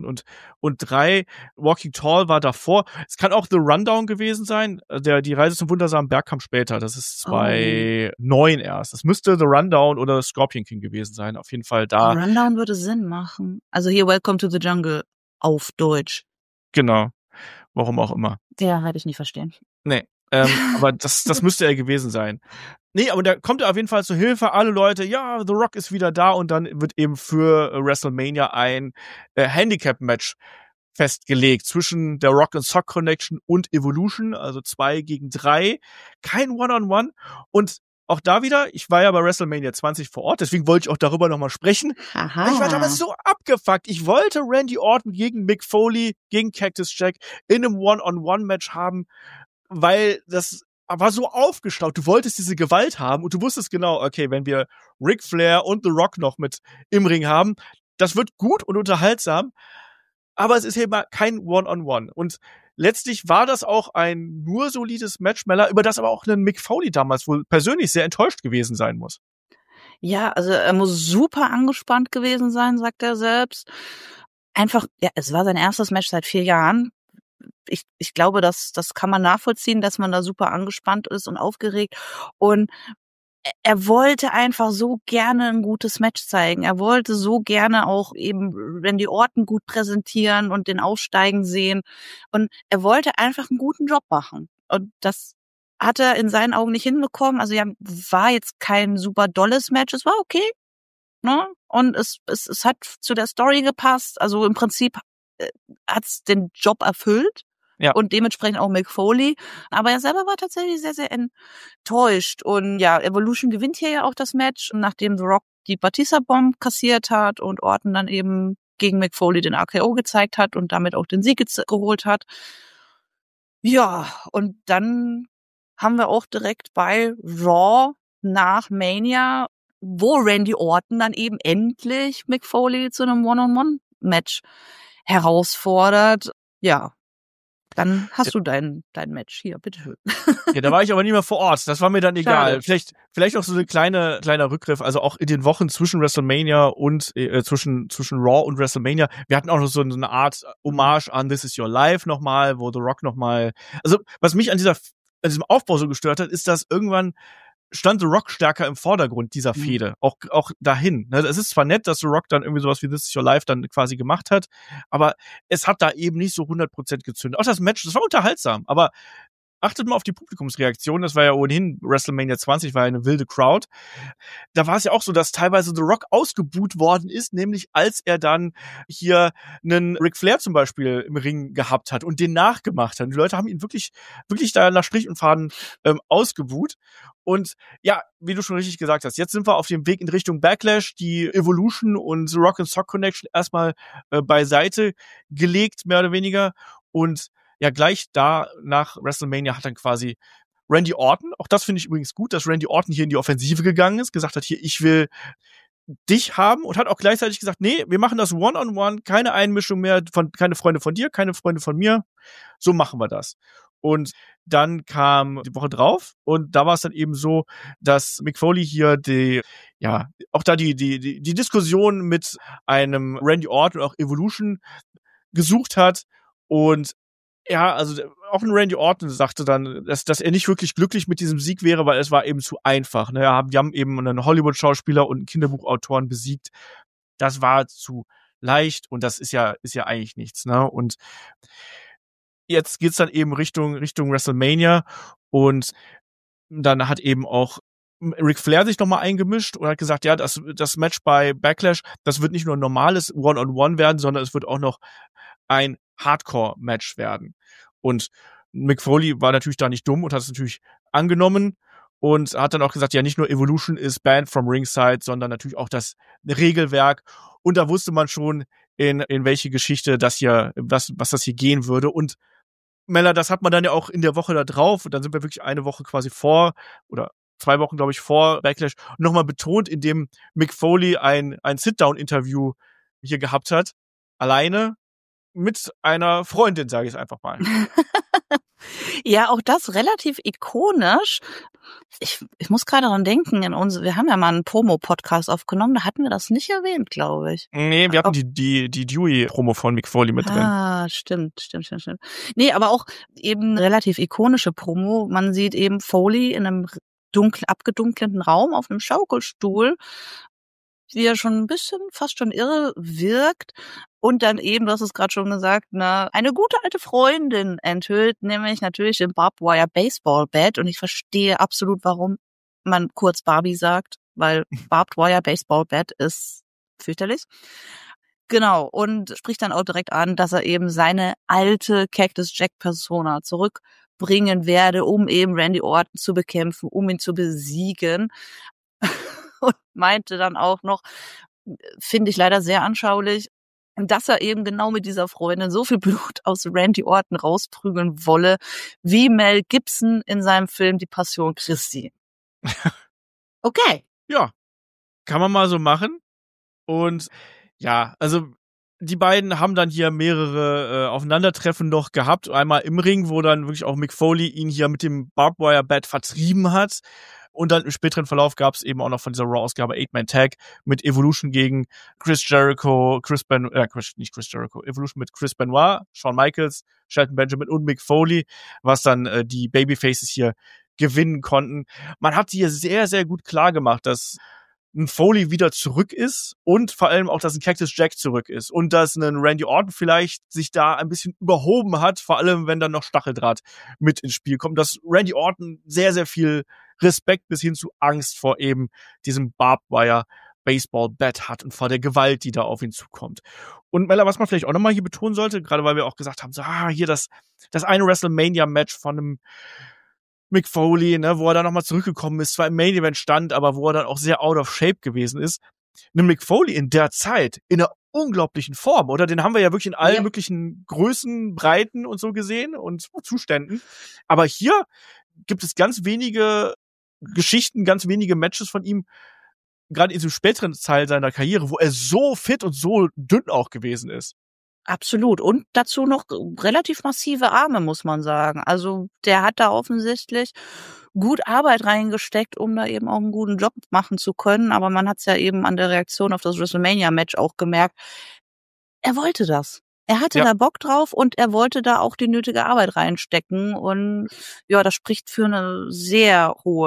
2003. Walking Tall war davor. Es kann auch The Rundown gewesen sein. Die Reise zum wundersamen Berg kam später. Das ist 2009 erst. Das müsste The Rundown oder Scorpion King gewesen sein. Auf jeden Fall da. The Rundown würde Sinn machen. Also hier Welcome to the Jungle auf Deutsch. Genau. Warum auch immer. Ja, hätte ich nicht verstehen. Nee. Aber das müsste er gewesen sein. Nee, aber da kommt er auf jeden Fall zur Hilfe. Alle Leute, ja, The Rock ist wieder da und dann wird eben für WrestleMania ein Handicap-Match festgelegt zwischen der Rock and Sock Connection und Evolution, also 2 gegen 3. Kein One-on-One. Und auch da wieder, ich war ja bei WrestleMania 20 vor Ort, deswegen wollte ich auch darüber nochmal sprechen. Aha. Ich war damals so abgefuckt. Ich wollte Randy Orton gegen Mick Foley, gegen Cactus Jack in einem One-on-One-Match haben, weil das war so aufgestaut. Du wolltest diese Gewalt haben und du wusstest genau, okay, wenn wir Ric Flair und The Rock noch mit im Ring haben, das wird gut und unterhaltsam, aber es ist eben kein One-on-One. Und letztlich war das auch ein nur solides Match, Mella, über das aber auch ein Mick Foley damals wohl persönlich sehr enttäuscht gewesen sein muss. Ja, also er muss super angespannt gewesen sein, sagt er selbst. Einfach, ja, es war sein erstes Match seit 4 Jahren. Ich glaube, das kann man nachvollziehen, dass man da super angespannt ist und aufgeregt. Und er wollte einfach so gerne ein gutes Match zeigen. Er wollte so gerne auch eben Randy Orton gut präsentieren und den aufsteigen sehen. Und er wollte einfach einen guten Job machen. Und das hat er in seinen Augen nicht hinbekommen. Also ja, war jetzt kein super dolles Match, es war okay, ne? Und es hat zu der Story gepasst. Also im Prinzip hat's den Job erfüllt. Ja. Und dementsprechend auch Mick Foley. Aber er selber war tatsächlich sehr, sehr enttäuscht. Und ja, Evolution gewinnt hier ja auch das Match, nachdem The Rock die Batista-Bomb kassiert hat und Orton dann eben gegen Mick Foley den RKO gezeigt hat und damit auch den Sieg geholt hat. Ja, und dann haben wir auch direkt bei Raw nach Mania, wo Randy Orton dann eben endlich Mick Foley zu einem One-on-One-Match herausfordert. Ja, dann hast du dein Match hier, bitteschön. Ja, da war ich aber nie mehr vor Ort. Das war mir dann egal. Schade. Vielleicht auch so ein kleiner Rückgriff. Also auch in den Wochen zwischen WrestleMania und zwischen Raw und WrestleMania. Wir hatten auch noch so eine Art Hommage an This Is Your Life nochmal, wo The Rock nochmal. Also was mich an diesem Aufbau so gestört hat, ist, dass irgendwann stand The Rock stärker im Vordergrund dieser Fehde, auch dahin. Es ist zwar nett, dass The Rock dann irgendwie sowas wie This Is Your Life dann quasi gemacht hat, aber es hat da eben nicht so 100% gezündet. Auch das Match, das war unterhaltsam, aber achtet mal auf die Publikumsreaktion, das war ja ohnehin WrestleMania 20, war ja eine wilde Crowd. Da war es ja auch so, dass teilweise The Rock ausgebuht worden ist, nämlich als er dann hier einen Ric Flair zum Beispiel im Ring gehabt hat und den nachgemacht hat. Und die Leute haben ihn wirklich da nach Strich und Faden ausgebuht. Und ja, wie du schon richtig gesagt hast, jetzt sind wir auf dem Weg in Richtung Backlash, die Evolution und The Rock and Sock Connection erstmal beiseite gelegt, mehr oder weniger. Und ja, gleich da nach WrestleMania hat dann quasi Randy Orton, auch das finde ich übrigens gut, dass Randy Orton hier in die Offensive gegangen ist, gesagt hat, hier, ich will dich haben und hat auch gleichzeitig gesagt, nee, wir machen das One-on-One, keine Einmischung mehr, keine Freunde von dir, keine Freunde von mir, so machen wir das. Und dann kam die Woche drauf und da war es dann eben so, dass Mick Foley hier die Diskussion mit einem Randy Orton und auch Evolution gesucht hat und ja, also auch ein Randy Orton sagte dann, dass er nicht wirklich glücklich mit diesem Sieg wäre, weil es war eben zu einfach. Ne? Die haben eben einen Hollywood-Schauspieler und einen Kinderbuchautoren besiegt. Das war zu leicht und das ist ja eigentlich nichts. Ne? Und jetzt geht's dann eben Richtung WrestleMania und dann hat eben auch Ric Flair sich nochmal eingemischt und hat gesagt, ja, das Match bei Backlash, das wird nicht nur ein normales One-on-One werden, sondern es wird auch noch ein Hardcore-Match werden. Und Mick Foley war natürlich da nicht dumm und hat es natürlich angenommen und hat dann auch gesagt, ja, nicht nur Evolution ist banned from ringside, sondern natürlich auch das Regelwerk. Und da wusste man schon, in welche Geschichte das hier, was das hier gehen würde. Und Mella, das hat man dann ja auch in der Woche da drauf. Und dann sind wir wirklich eine Woche quasi vor, oder 2 Wochen, glaube ich, vor Backlash, nochmal betont, indem Mick Foley ein Sit-Down-Interview hier gehabt hat. Alleine mit einer Freundin, sage ich es einfach mal. Ja, auch das relativ ikonisch. Ich muss gerade daran denken, wir haben ja mal einen Promo-Podcast aufgenommen, da hatten wir das nicht erwähnt, glaube ich. Nee, wir hatten die Dewey-Promo von Mick Foley mit drin. Ah, stimmt. Nee, aber auch eben relativ ikonische Promo. Man sieht eben Foley in einem abgedunkelten Raum auf einem Schaukelstuhl, wie er schon ein bisschen, fast schon irre wirkt und dann eben, du hast es gerade schon gesagt, eine gute alte Freundin enthüllt, nämlich natürlich den Barbed Wire Baseball Bat und ich verstehe absolut, warum man kurz Barbie sagt, weil Barbed Wire Baseball Bat ist fürchterlich. Genau, und spricht dann auch direkt an, dass er eben seine alte Cactus Jack Persona zurückbringen werde, um eben Randy Orton zu bekämpfen, um ihn zu besiegen. Und meinte dann auch noch, finde ich leider sehr anschaulich, dass er eben genau mit dieser Freundin so viel Blut aus Randy Orton rausprügeln wolle, wie Mel Gibson in seinem Film Die Passion Christi. Okay. Ja, kann man mal so machen. Und ja, also die beiden haben dann hier mehrere Aufeinandertreffen noch gehabt. Einmal im Ring, wo dann wirklich auch Mick Foley ihn hier mit dem Barbed Wire Bat vertrieben hat. Und dann im späteren Verlauf gab es eben auch noch von dieser Raw-Ausgabe 8-Man-Tag mit Evolution gegen Chris Jericho, Evolution mit Chris Benoit, Shawn Michaels, Shelton Benjamin und Mick Foley, was dann die Babyfaces hier gewinnen konnten. Man hat hier sehr, sehr gut klar gemacht, dass ein Foley wieder zurück ist und vor allem auch, dass ein Cactus Jack zurück ist und dass ein Randy Orton vielleicht sich da ein bisschen überhoben hat, vor allem wenn dann noch Stacheldraht mit ins Spiel kommt, dass Randy Orton sehr, sehr viel Respekt bis hin zu Angst vor eben diesem Barbed Wire Baseball Bat hat und vor der Gewalt, die da auf ihn zukommt. Und Mella, was man vielleicht auch nochmal hier betonen sollte, gerade weil wir auch gesagt haben, so, hier das eine WrestleMania-Match von einem Mick Foley, ne, wo er dann nochmal zurückgekommen ist, zwar im Main Event stand, aber wo er dann auch sehr out of shape gewesen ist. Eine Mick Foley in der Zeit in einer unglaublichen Form, oder? Den haben wir ja wirklich in allen möglichen Größen, Breiten und so gesehen und Zuständen. Aber hier gibt es ganz wenige Geschichten, ganz wenige Matches von ihm, gerade in diesem späteren Teil seiner Karriere, wo er so fit und so dünn auch gewesen ist. Absolut. Und dazu noch relativ massive Arme, muss man sagen. Also der hat da offensichtlich gut Arbeit reingesteckt, um da eben auch einen guten Job machen zu können. Aber man hat es ja eben an der Reaktion auf das WrestleMania-Match auch gemerkt. Er wollte das. Er hatte da Bock drauf und er wollte da auch die nötige Arbeit reinstecken. Und ja, das spricht für eine sehr hohe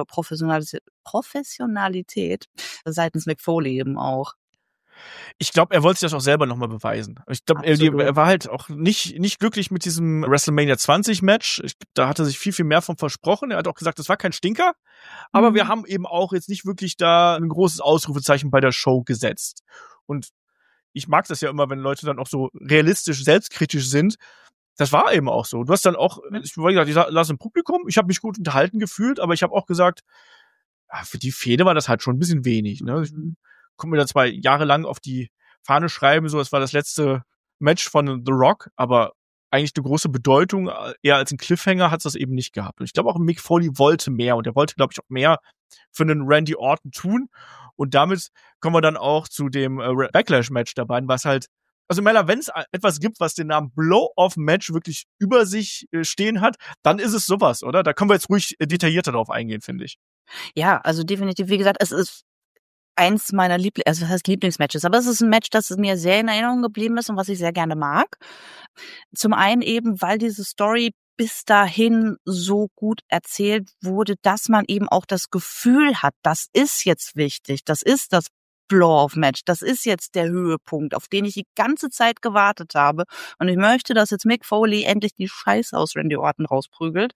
Professionalität seitens Mick Foley eben auch. Ich glaube, er wollte sich das auch selber nochmal beweisen. Ich glaube, er war halt auch nicht glücklich mit diesem WrestleMania 20 Match. Da hat er sich viel, viel mehr von versprochen. Er hat auch gesagt, das war kein Stinker. Aber wir haben eben auch jetzt nicht wirklich da ein großes Ausrufezeichen bei der Show gesetzt. Und ich mag das ja immer, wenn Leute dann auch so realistisch, selbstkritisch sind. Das war eben auch so. Du hast dann auch, ich las im Publikum, ich habe mich gut unterhalten gefühlt, aber ich habe auch gesagt, für die Fehde war das halt schon ein bisschen wenig. Ne? Ich konnte mir da 2 Jahre lang auf die Fahne schreiben, so, es war das letzte Match von The Rock, aber eigentlich eine große Bedeutung, eher als ein Cliffhanger hat es das eben nicht gehabt. Und ich glaube auch Mick Foley wollte mehr und er wollte, glaube ich, auch mehr für einen Randy Orton tun. Und damit kommen wir dann auch zu dem Backlash-Match dabei, was halt, also Mella, wenn es etwas gibt, was den Namen Blow-Off-Match wirklich über sich stehen hat, dann ist es sowas, oder? Da können wir jetzt ruhig detaillierter drauf eingehen, finde ich. Ja, also definitiv, wie gesagt, es ist eins meiner was heißt Lieblingsmatches, aber es ist ein Match, das mir sehr in Erinnerung geblieben ist und was ich sehr gerne mag. Zum einen eben, weil diese Story bis dahin so gut erzählt wurde, dass man eben auch das Gefühl hat, das ist jetzt wichtig, das ist das Blow-Off-Match, das ist jetzt der Höhepunkt, auf den ich die ganze Zeit gewartet habe. Und ich möchte, dass jetzt Mick Foley endlich die Scheiße aus Randy Orton rausprügelt.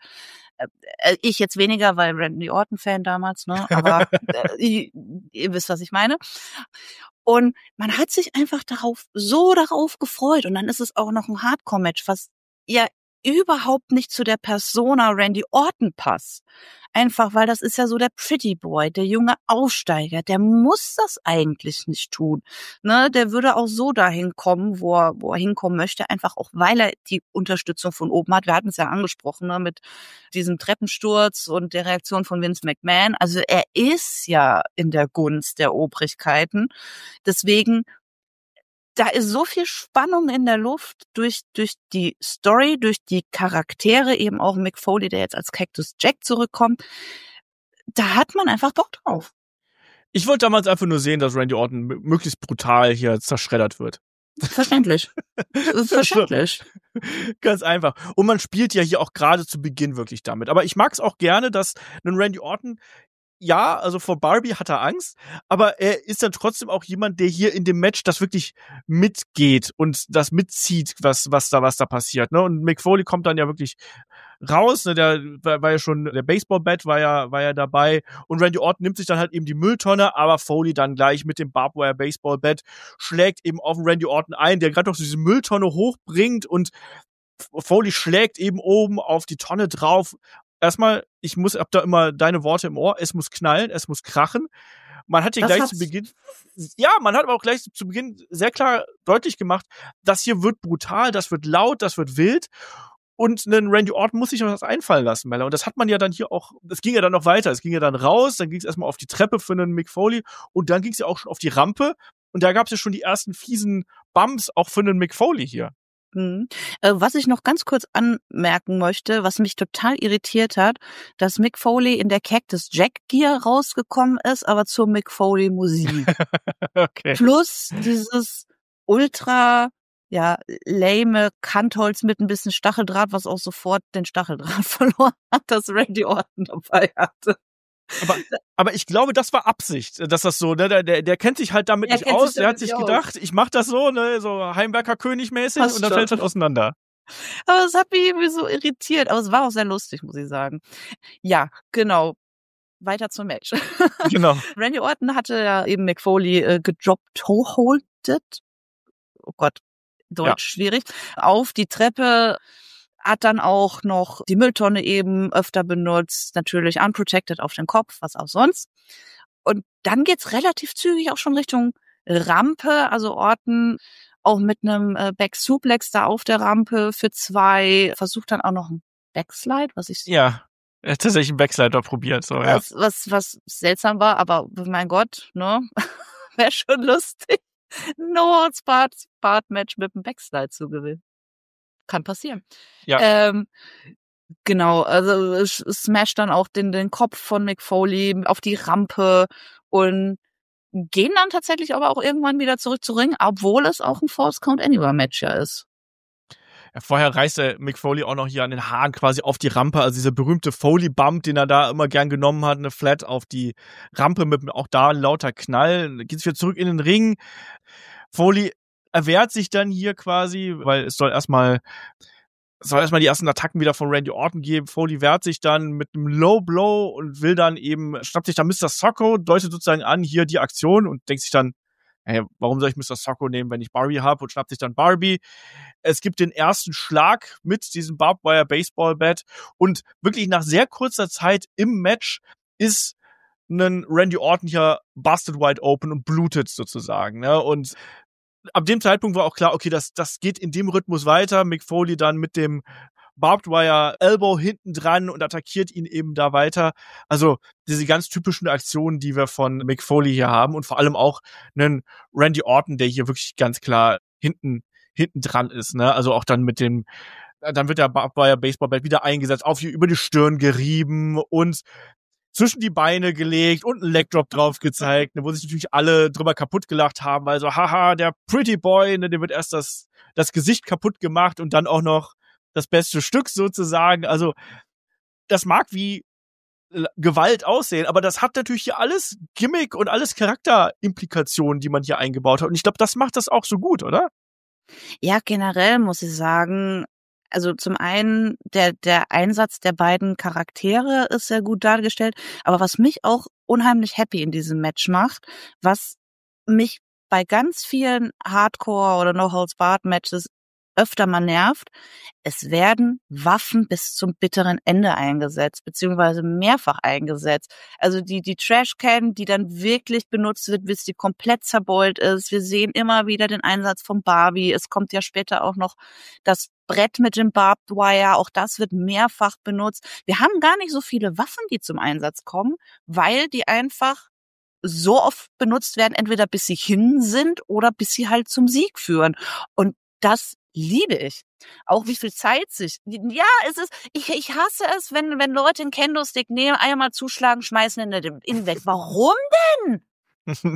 Ich jetzt weniger, weil Randy Orton-Fan damals, ne? Aber ihr wisst, was ich meine. Und man hat sich einfach darauf gefreut. Und dann ist es auch noch ein Hardcore-Match, was ja überhaupt nicht zu der Persona Randy Orton passt. Einfach, weil das ist ja so der Pretty Boy, der junge Aufsteiger, der muss das eigentlich nicht tun. Ne, der würde auch so dahin kommen, wo er hinkommen möchte, einfach auch, weil er die Unterstützung von oben hat. Wir hatten es ja angesprochen, ne, mit diesem Treppensturz und der Reaktion von Vince McMahon. Also er ist ja in der Gunst der Obrigkeiten. Deswegen, da ist so viel Spannung in der Luft durch die Story, durch die Charaktere, eben auch Mick Foley, der jetzt als Cactus Jack zurückkommt. Da hat man einfach Bock drauf. Ich wollte damals einfach nur sehen, dass Randy Orton möglichst brutal hier zerschreddert wird. Verständlich. Verständlich. Ganz einfach. Und man spielt ja hier auch gerade zu Beginn wirklich damit. Aber ich mag es auch gerne, dass ein Randy Orton, ja, also vor Barbie hat er Angst, aber er ist dann trotzdem auch jemand, der hier in dem Match das wirklich mitgeht und das mitzieht, was da passiert, ne? Und Mick Foley kommt dann ja wirklich raus, ne? Der war ja schon, der Baseball-Bat war ja dabei und Randy Orton nimmt sich dann halt eben die Mülltonne, aber Foley dann gleich mit dem Barbed Wire Baseball-Bat schlägt eben auf Randy Orton ein, der gerade noch so diese Mülltonne hochbringt und Foley schlägt eben oben auf die Tonne drauf. Erstmal, hab da immer deine Worte im Ohr, es muss knallen, es muss krachen. Man hat hier gleich zu Beginn, man hat aber auch gleich zu Beginn sehr klar deutlich gemacht, das hier wird brutal, das wird laut, das wird wild. Und ein Randy Orton muss sich noch was einfallen lassen, Mella. Und das hat man ja dann hier auch, das ging ja dann noch weiter. Es ging ja dann raus, dann ging es erstmal auf die Treppe für einen Mick Foley und dann ging es ja auch schon auf die Rampe. Und da gab es ja schon die ersten fiesen Bumps auch für einen Mick Foley hier. Was ich noch ganz kurz anmerken möchte, was mich total irritiert hat, dass Mick Foley in der Cactus Jack Gear rausgekommen ist, aber zur Mick Foley Musik. Okay. Plus dieses ultra, lame Kantholz mit ein bisschen Stacheldraht, was auch sofort den Stacheldraht verloren hat, das Randy Orton dabei hatte. Aber ich glaube, das war Absicht, dass das so, ne, der kennt sich halt damit nicht aus, der hat sich gedacht, ich mach das so, ne, so Heimwerker-König mäßig und dann fällt es halt auseinander. Aber es hat mich irgendwie so irritiert, aber es war auch sehr lustig, muss ich sagen. Ja, genau. Weiter zum Match. Genau. Randy Orton hatte ja eben Mick Foley gedroppt-holdet. Oh Gott, Deutsch schwierig. Auf die Treppe, hat dann auch noch die Mülltonne eben öfter benutzt, natürlich unprotected auf den Kopf, was auch sonst. Und dann geht's relativ zügig auch schon Richtung Rampe, also Orton auch mit einem Back-Suplex da auf der Rampe für 2, versucht dann auch noch ein Backslide, was ich... Ja, er hat tatsächlich einen Backslider probiert, so, ja. Was seltsam war, aber mein Gott, ne, wäre schon lustig, No-Holds-Barred-Match mit einem Backslide zu gewinnen. Kann passieren. Ja. Genau, also es smasht dann auch den Kopf von Mick Foley auf die Rampe und gehen dann tatsächlich aber auch irgendwann wieder zurück zu Ring, obwohl es auch ein False Count Anywhere Match ja ist. Ja, vorher reißt der Mick Foley auch noch hier an den Haaren quasi auf die Rampe, also dieser berühmte Foley-Bump, den er da immer gern genommen hat, eine Flat auf die Rampe mit auch da lauter Knall. Dann geht's wieder zurück in den Ring. Foley erwehrt sich dann hier quasi, weil es soll erstmal die ersten Attacken wieder von Randy Orton geben. Foley wehrt sich dann mit einem Low Blow und will dann eben, schnappt sich dann Mr. Socko, deutet sozusagen an, hier die Aktion und denkt sich dann, hey, warum soll ich Mr. Socko nehmen, wenn ich Barbie habe, und schnappt sich dann Barbie. Es gibt den ersten Schlag mit diesem Barbed Wire Baseball Bat und wirklich nach sehr kurzer Zeit im Match ist ein Randy Orton hier busted wide open und blutet sozusagen, ne? Und ab dem Zeitpunkt war auch klar, okay, das geht in dem Rhythmus weiter. Mick Foley dann mit dem Barbed Wire Elbow hinten dran und attackiert ihn eben da weiter. Also diese ganz typischen Aktionen, die wir von Mick Foley hier haben und vor allem auch einen Randy Orton, der hier wirklich ganz klar hinten dran ist, ne? Also auch dann dann wird der Barbed Wire Baseball Bat wieder eingesetzt, auf hier über die Stirn gerieben und zwischen die Beine gelegt und einen Legdrop drauf gezeigt, wo sich natürlich alle drüber kaputt gelacht haben, weil so, haha, der Pretty Boy, ne, dem wird erst das Gesicht kaputt gemacht und dann auch noch das beste Stück sozusagen. Also das mag wie Gewalt aussehen, aber das hat natürlich hier alles Gimmick und alles Charakterimplikationen, die man hier eingebaut hat. Und ich glaube, das macht das auch so gut, oder? Ja, generell muss ich sagen, also zum einen der Einsatz der beiden Charaktere ist sehr gut dargestellt, aber was mich auch unheimlich happy in diesem Match macht, was mich bei ganz vielen Hardcore- oder No-Holds-Barred-Matches öfter mal nervt, es werden Waffen bis zum bitteren Ende eingesetzt, beziehungsweise mehrfach eingesetzt. Also die Trashcan, die dann wirklich benutzt wird, bis die komplett zerbeult ist. Wir sehen immer wieder den Einsatz von Barbie. Es kommt ja später auch noch das Brett mit dem Barbed Wire. Auch das wird mehrfach benutzt. Wir haben gar nicht so viele Waffen, die zum Einsatz kommen, weil die einfach so oft benutzt werden, entweder bis sie hin sind oder bis sie halt zum Sieg führen. Und das liebe ich. Auch wie viel Zeit sich... Ja, ich hasse es, wenn Leute einen Kendo-Stick nehmen, einmal zuschlagen, schmeißen in weg. Warum denn?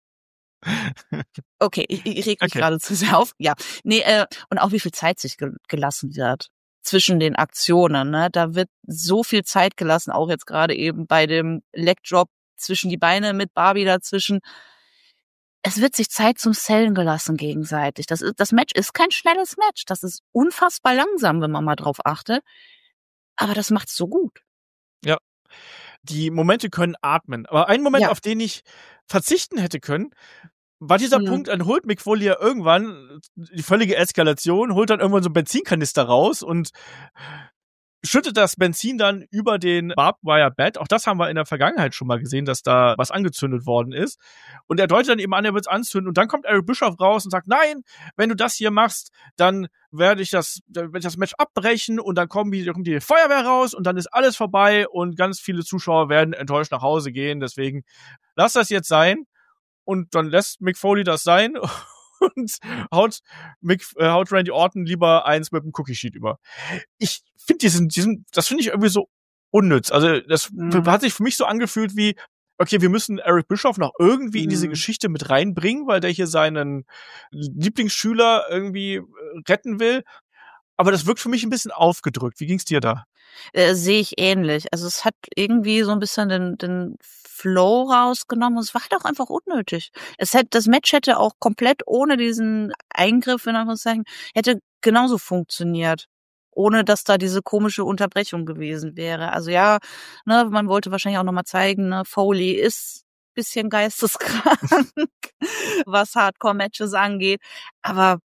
Okay, ich reg mich gerade zu sehr auf. Ja, nee, und auch wie viel Zeit sich gelassen wird zwischen den Aktionen. Ne? Da wird so viel Zeit gelassen, auch jetzt gerade eben bei dem Leg-Drop zwischen die Beine mit Barbie dazwischen. Es wird sich Zeit zum Sellen gelassen gegenseitig. Das Match ist kein schnelles Match. Das ist unfassbar langsam, wenn man mal drauf achtet. Aber das macht's so gut. Ja. Die Momente können atmen. Aber ein Moment, auf den ich verzichten hätte können, war dieser Punkt, dann holt Mick Foley ja irgendwann die völlige Eskalation, holt dann irgendwann so einen Benzinkanister raus und schüttet das Benzin dann über den Barbed Wire Bat. Auch das haben wir in der Vergangenheit schon mal gesehen, dass da was angezündet worden ist. Und er deutet dann eben an, er wird es anzünden. Und dann kommt Eric Bischoff raus und sagt, nein, wenn du das hier machst, dann werde ich das Match abbrechen und dann kommt die Feuerwehr raus und dann ist alles vorbei und ganz viele Zuschauer werden enttäuscht nach Hause gehen. Deswegen lass das jetzt sein. Und dann lässt Mick Foley das sein und haut Randy Orton lieber eins mit dem Cookie-Sheet über. Ich finde das finde ich irgendwie so unnütz. Also das hat sich für mich so angefühlt wie, okay, wir müssen Eric Bischoff noch irgendwie in diese Geschichte mit reinbringen, weil der hier seinen Lieblingsschüler irgendwie retten will. Aber das wirkt für mich ein bisschen aufgedrückt. Wie ging's dir da? Sehe ich ähnlich. Also es hat irgendwie so ein bisschen den Flow rausgenommen und es war halt auch einfach unnötig. Das Match hätte auch komplett ohne diesen Eingriff, in Anführungszeichen, hätte genauso funktioniert. Ohne dass da diese komische Unterbrechung gewesen wäre. Also ja, ne, man wollte wahrscheinlich auch nochmal zeigen, ne, Foley ist ein bisschen geisteskrank, was Hardcore-Matches angeht. Aber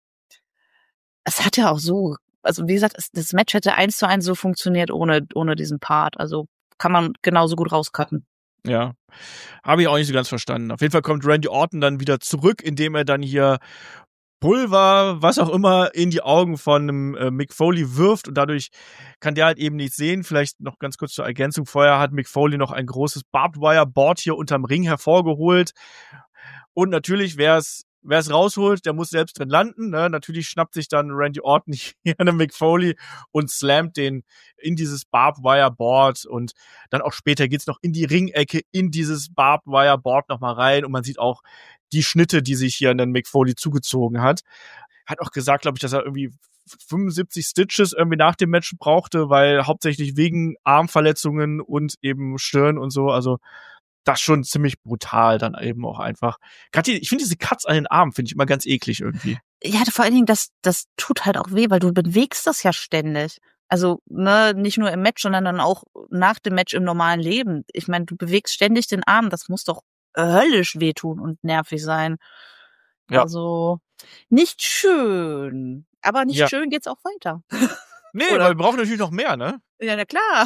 es hat ja auch so, also wie gesagt, das Match hätte 1:1 so funktioniert ohne diesen Part. Also kann man genauso gut rauscutten. Ja, habe ich auch nicht so ganz verstanden. Auf jeden Fall kommt Randy Orton dann wieder zurück, indem er dann hier Pulver, was auch immer, in die Augen von einem Mick Foley wirft und dadurch kann der halt eben nichts sehen. Vielleicht noch ganz kurz zur Ergänzung. Vorher hat Mick Foley noch ein großes Barbed Wire Board hier unterm Ring hervorgeholt. Und natürlich, wer es rausholt, der muss selbst drin landen. Ne? Natürlich schnappt sich dann Randy Orton hier einen Mick Foley und slammt den in dieses Barbed Wire Board. Und dann auch später geht's noch in die Ringecke, in dieses Barbed Wire Board nochmal rein. Und man sieht auch die Schnitte, die sich hier an den Mick Foley zugezogen hat. Hat auch gesagt, glaube ich, dass er irgendwie 75 Stitches irgendwie nach dem Match brauchte, weil hauptsächlich wegen Armverletzungen und eben Stirn und so. Also das schon ziemlich brutal dann eben auch einfach. Gerade ich finde diese Cuts an den Armen finde ich immer ganz eklig irgendwie. Ja, vor allen Dingen, das tut halt auch weh, weil du bewegst das ja ständig. Also, ne, nicht nur im Match, sondern dann auch nach dem Match im normalen Leben. Ich meine, du bewegst ständig den Arm, das muss doch höllisch wehtun und nervig sein. Ja. Also, nicht schön. Aber nicht schön geht's auch weiter. Nee, weil wir brauchen natürlich noch mehr, ne? Ja, na klar.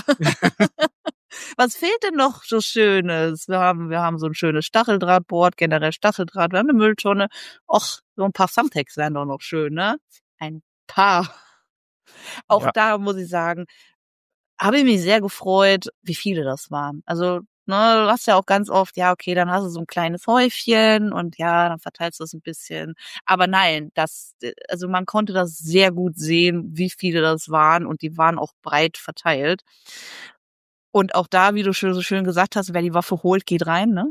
Was fehlt denn noch so Schönes? Wir haben so ein schönes Stacheldrahtboard, generell Stacheldraht, wir haben eine Mülltonne. Och, so ein paar Thumbtacks wären doch noch schön, ne? Ein paar. Auch da muss ich sagen, habe ich mich sehr gefreut, wie viele das waren. Also, ne, du hast ja auch ganz oft, ja, okay, dann hast du so ein kleines Häufchen und ja, dann verteilst du es ein bisschen. Aber nein, also man konnte das sehr gut sehen, wie viele das waren und die waren auch breit verteilt. Und auch da, wie du so schön gesagt hast, wer die Waffe holt, geht rein, ne?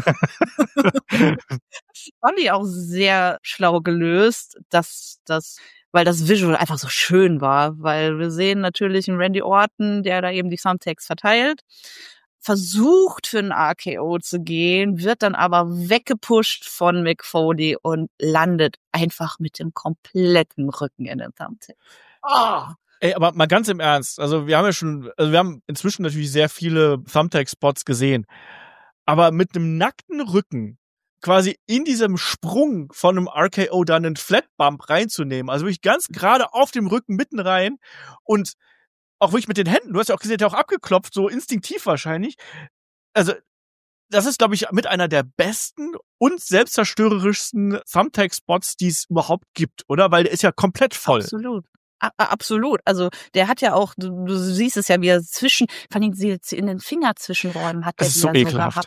Fand ich auch sehr schlau gelöst, weil das Visual einfach so schön war, weil wir sehen natürlich einen Randy Orton, der da eben die Thumbtacks verteilt, versucht für einen RKO zu gehen, wird dann aber weggepusht von Mick Foley und landet einfach mit dem kompletten Rücken in den Thumbtack. Oh. Ey, aber mal ganz im Ernst, also wir haben inzwischen natürlich sehr viele Thumbtack-Spots gesehen, aber mit einem nackten Rücken quasi in diesem Sprung von einem RKO dann einen Flatbump reinzunehmen, also wirklich ganz gerade auf dem Rücken mitten rein und auch wirklich mit den Händen, du hast ja auch gesehen, der hat auch abgeklopft, so instinktiv wahrscheinlich, also das ist, glaube ich, mit einer der besten und selbstzerstörerischsten Thumbtack-Spots, die es überhaupt gibt, oder? Weil der ist ja komplett voll. Absolut. Absolut. Also der hat ja auch, du siehst es ja, wie er vor allem in den Fingerzwischenräumen hat der das ist so ekelhaft.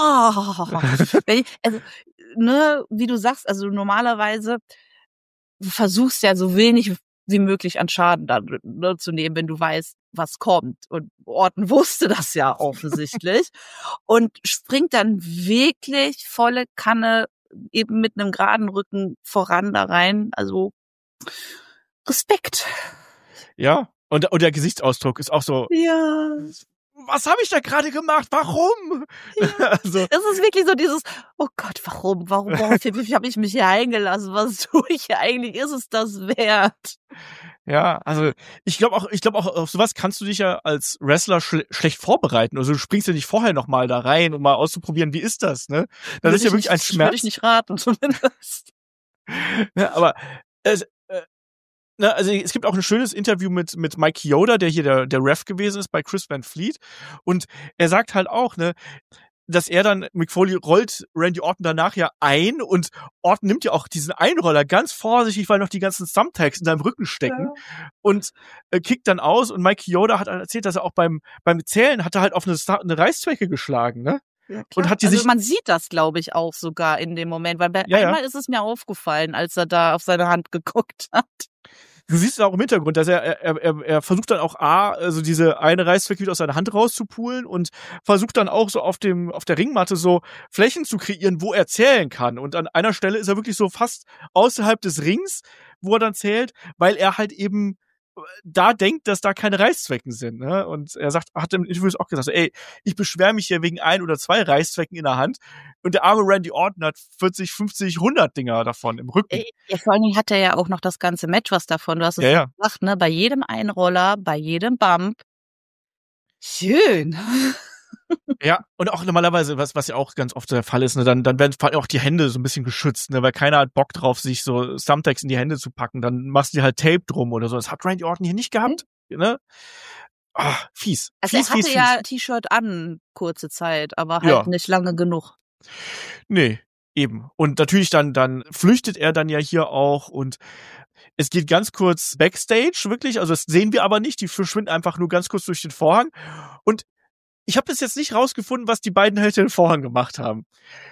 Also, ne, wie du sagst, also normalerweise du versuchst ja so wenig wie möglich an Schaden da zu nehmen, wenn du weißt, was kommt. Und Orton wusste das ja offensichtlich und springt dann wirklich volle Kanne eben mit einem geraden Rücken voran da rein. Also Respekt. Ja, und der Gesichtsausdruck ist auch so. Ja. Was habe ich da gerade gemacht? Warum? Ja. Also, das ist wirklich so dieses, oh Gott, warum habe ich mich hier eingelassen? Was tue ich hier eigentlich? Ist es das wert? Ja, also ich glaube auch auf sowas kannst du dich ja als Wrestler schlecht vorbereiten. Also du springst ja nicht vorher noch mal da rein, um mal auszuprobieren, wie ist das, ne? Das ist ja wirklich ein Schmerz. Würde ich nicht raten, zumindest. Ja, aber also es gibt auch ein schönes Interview mit Mike Chioda, der hier der Ref gewesen ist bei Chris Van Fleet. Und er sagt halt auch, ne, dass er dann, Mick Foley rollt Randy Orton danach ja ein und Orton nimmt ja auch diesen Einroller ganz vorsichtig, weil noch die ganzen Thumbtacks in seinem Rücken stecken und kickt dann aus. Und Mike Chioda hat erzählt, dass er auch beim Zählen hat er halt auf eine Reißzwecke geschlagen, ne? Ja, und hat also man sieht das, glaube ich, auch sogar in dem Moment, weil einmal ist es mir aufgefallen, als er da auf seine Hand geguckt hat. Du siehst es auch im Hintergrund, dass er versucht dann auch also diese eine Reißzwecke wieder aus seiner Hand rauszupulen und versucht dann auch so auf der Ringmatte so Flächen zu kreieren, wo er zählen kann. Und an einer Stelle ist er wirklich so fast außerhalb des Rings, wo er dann zählt, weil er halt eben da denkt, dass da keine Reißzwecken sind, ne? Und er hat im Interview auch gesagt, ey, ich beschwere mich hier wegen 1 oder 2 Reißzwecken in der Hand und der arme Randy Orton hat 40, 50, 100 Dinger davon im Rücken. Ja, vor allen Dingen hat er ja auch noch das ganze Match was davon. Du hast es gesagt, ne? Bei jedem Einroller, bei jedem Bump. Schön. Ja, und auch normalerweise, was ja auch ganz oft der Fall ist, ne, dann werden vor allem auch die Hände so ein bisschen geschützt, ne, weil keiner hat Bock drauf, sich so Thumbtacks in die Hände zu packen, dann machst du dir halt Tape drum oder so. Das hat Randy Orton hier nicht gehabt, ne? Fies. Also fies, er hatte fies, ja fies. ein T-Shirt an, kurze Zeit, aber halt nicht lange genug. Nee, eben. Und natürlich dann flüchtet er dann ja hier auch und es geht ganz kurz Backstage, wirklich, also das sehen wir aber nicht, die verschwinden einfach nur ganz kurz durch den Vorhang und ich habe bis jetzt nicht rausgefunden, was die beiden hinter den Vorhang gemacht haben.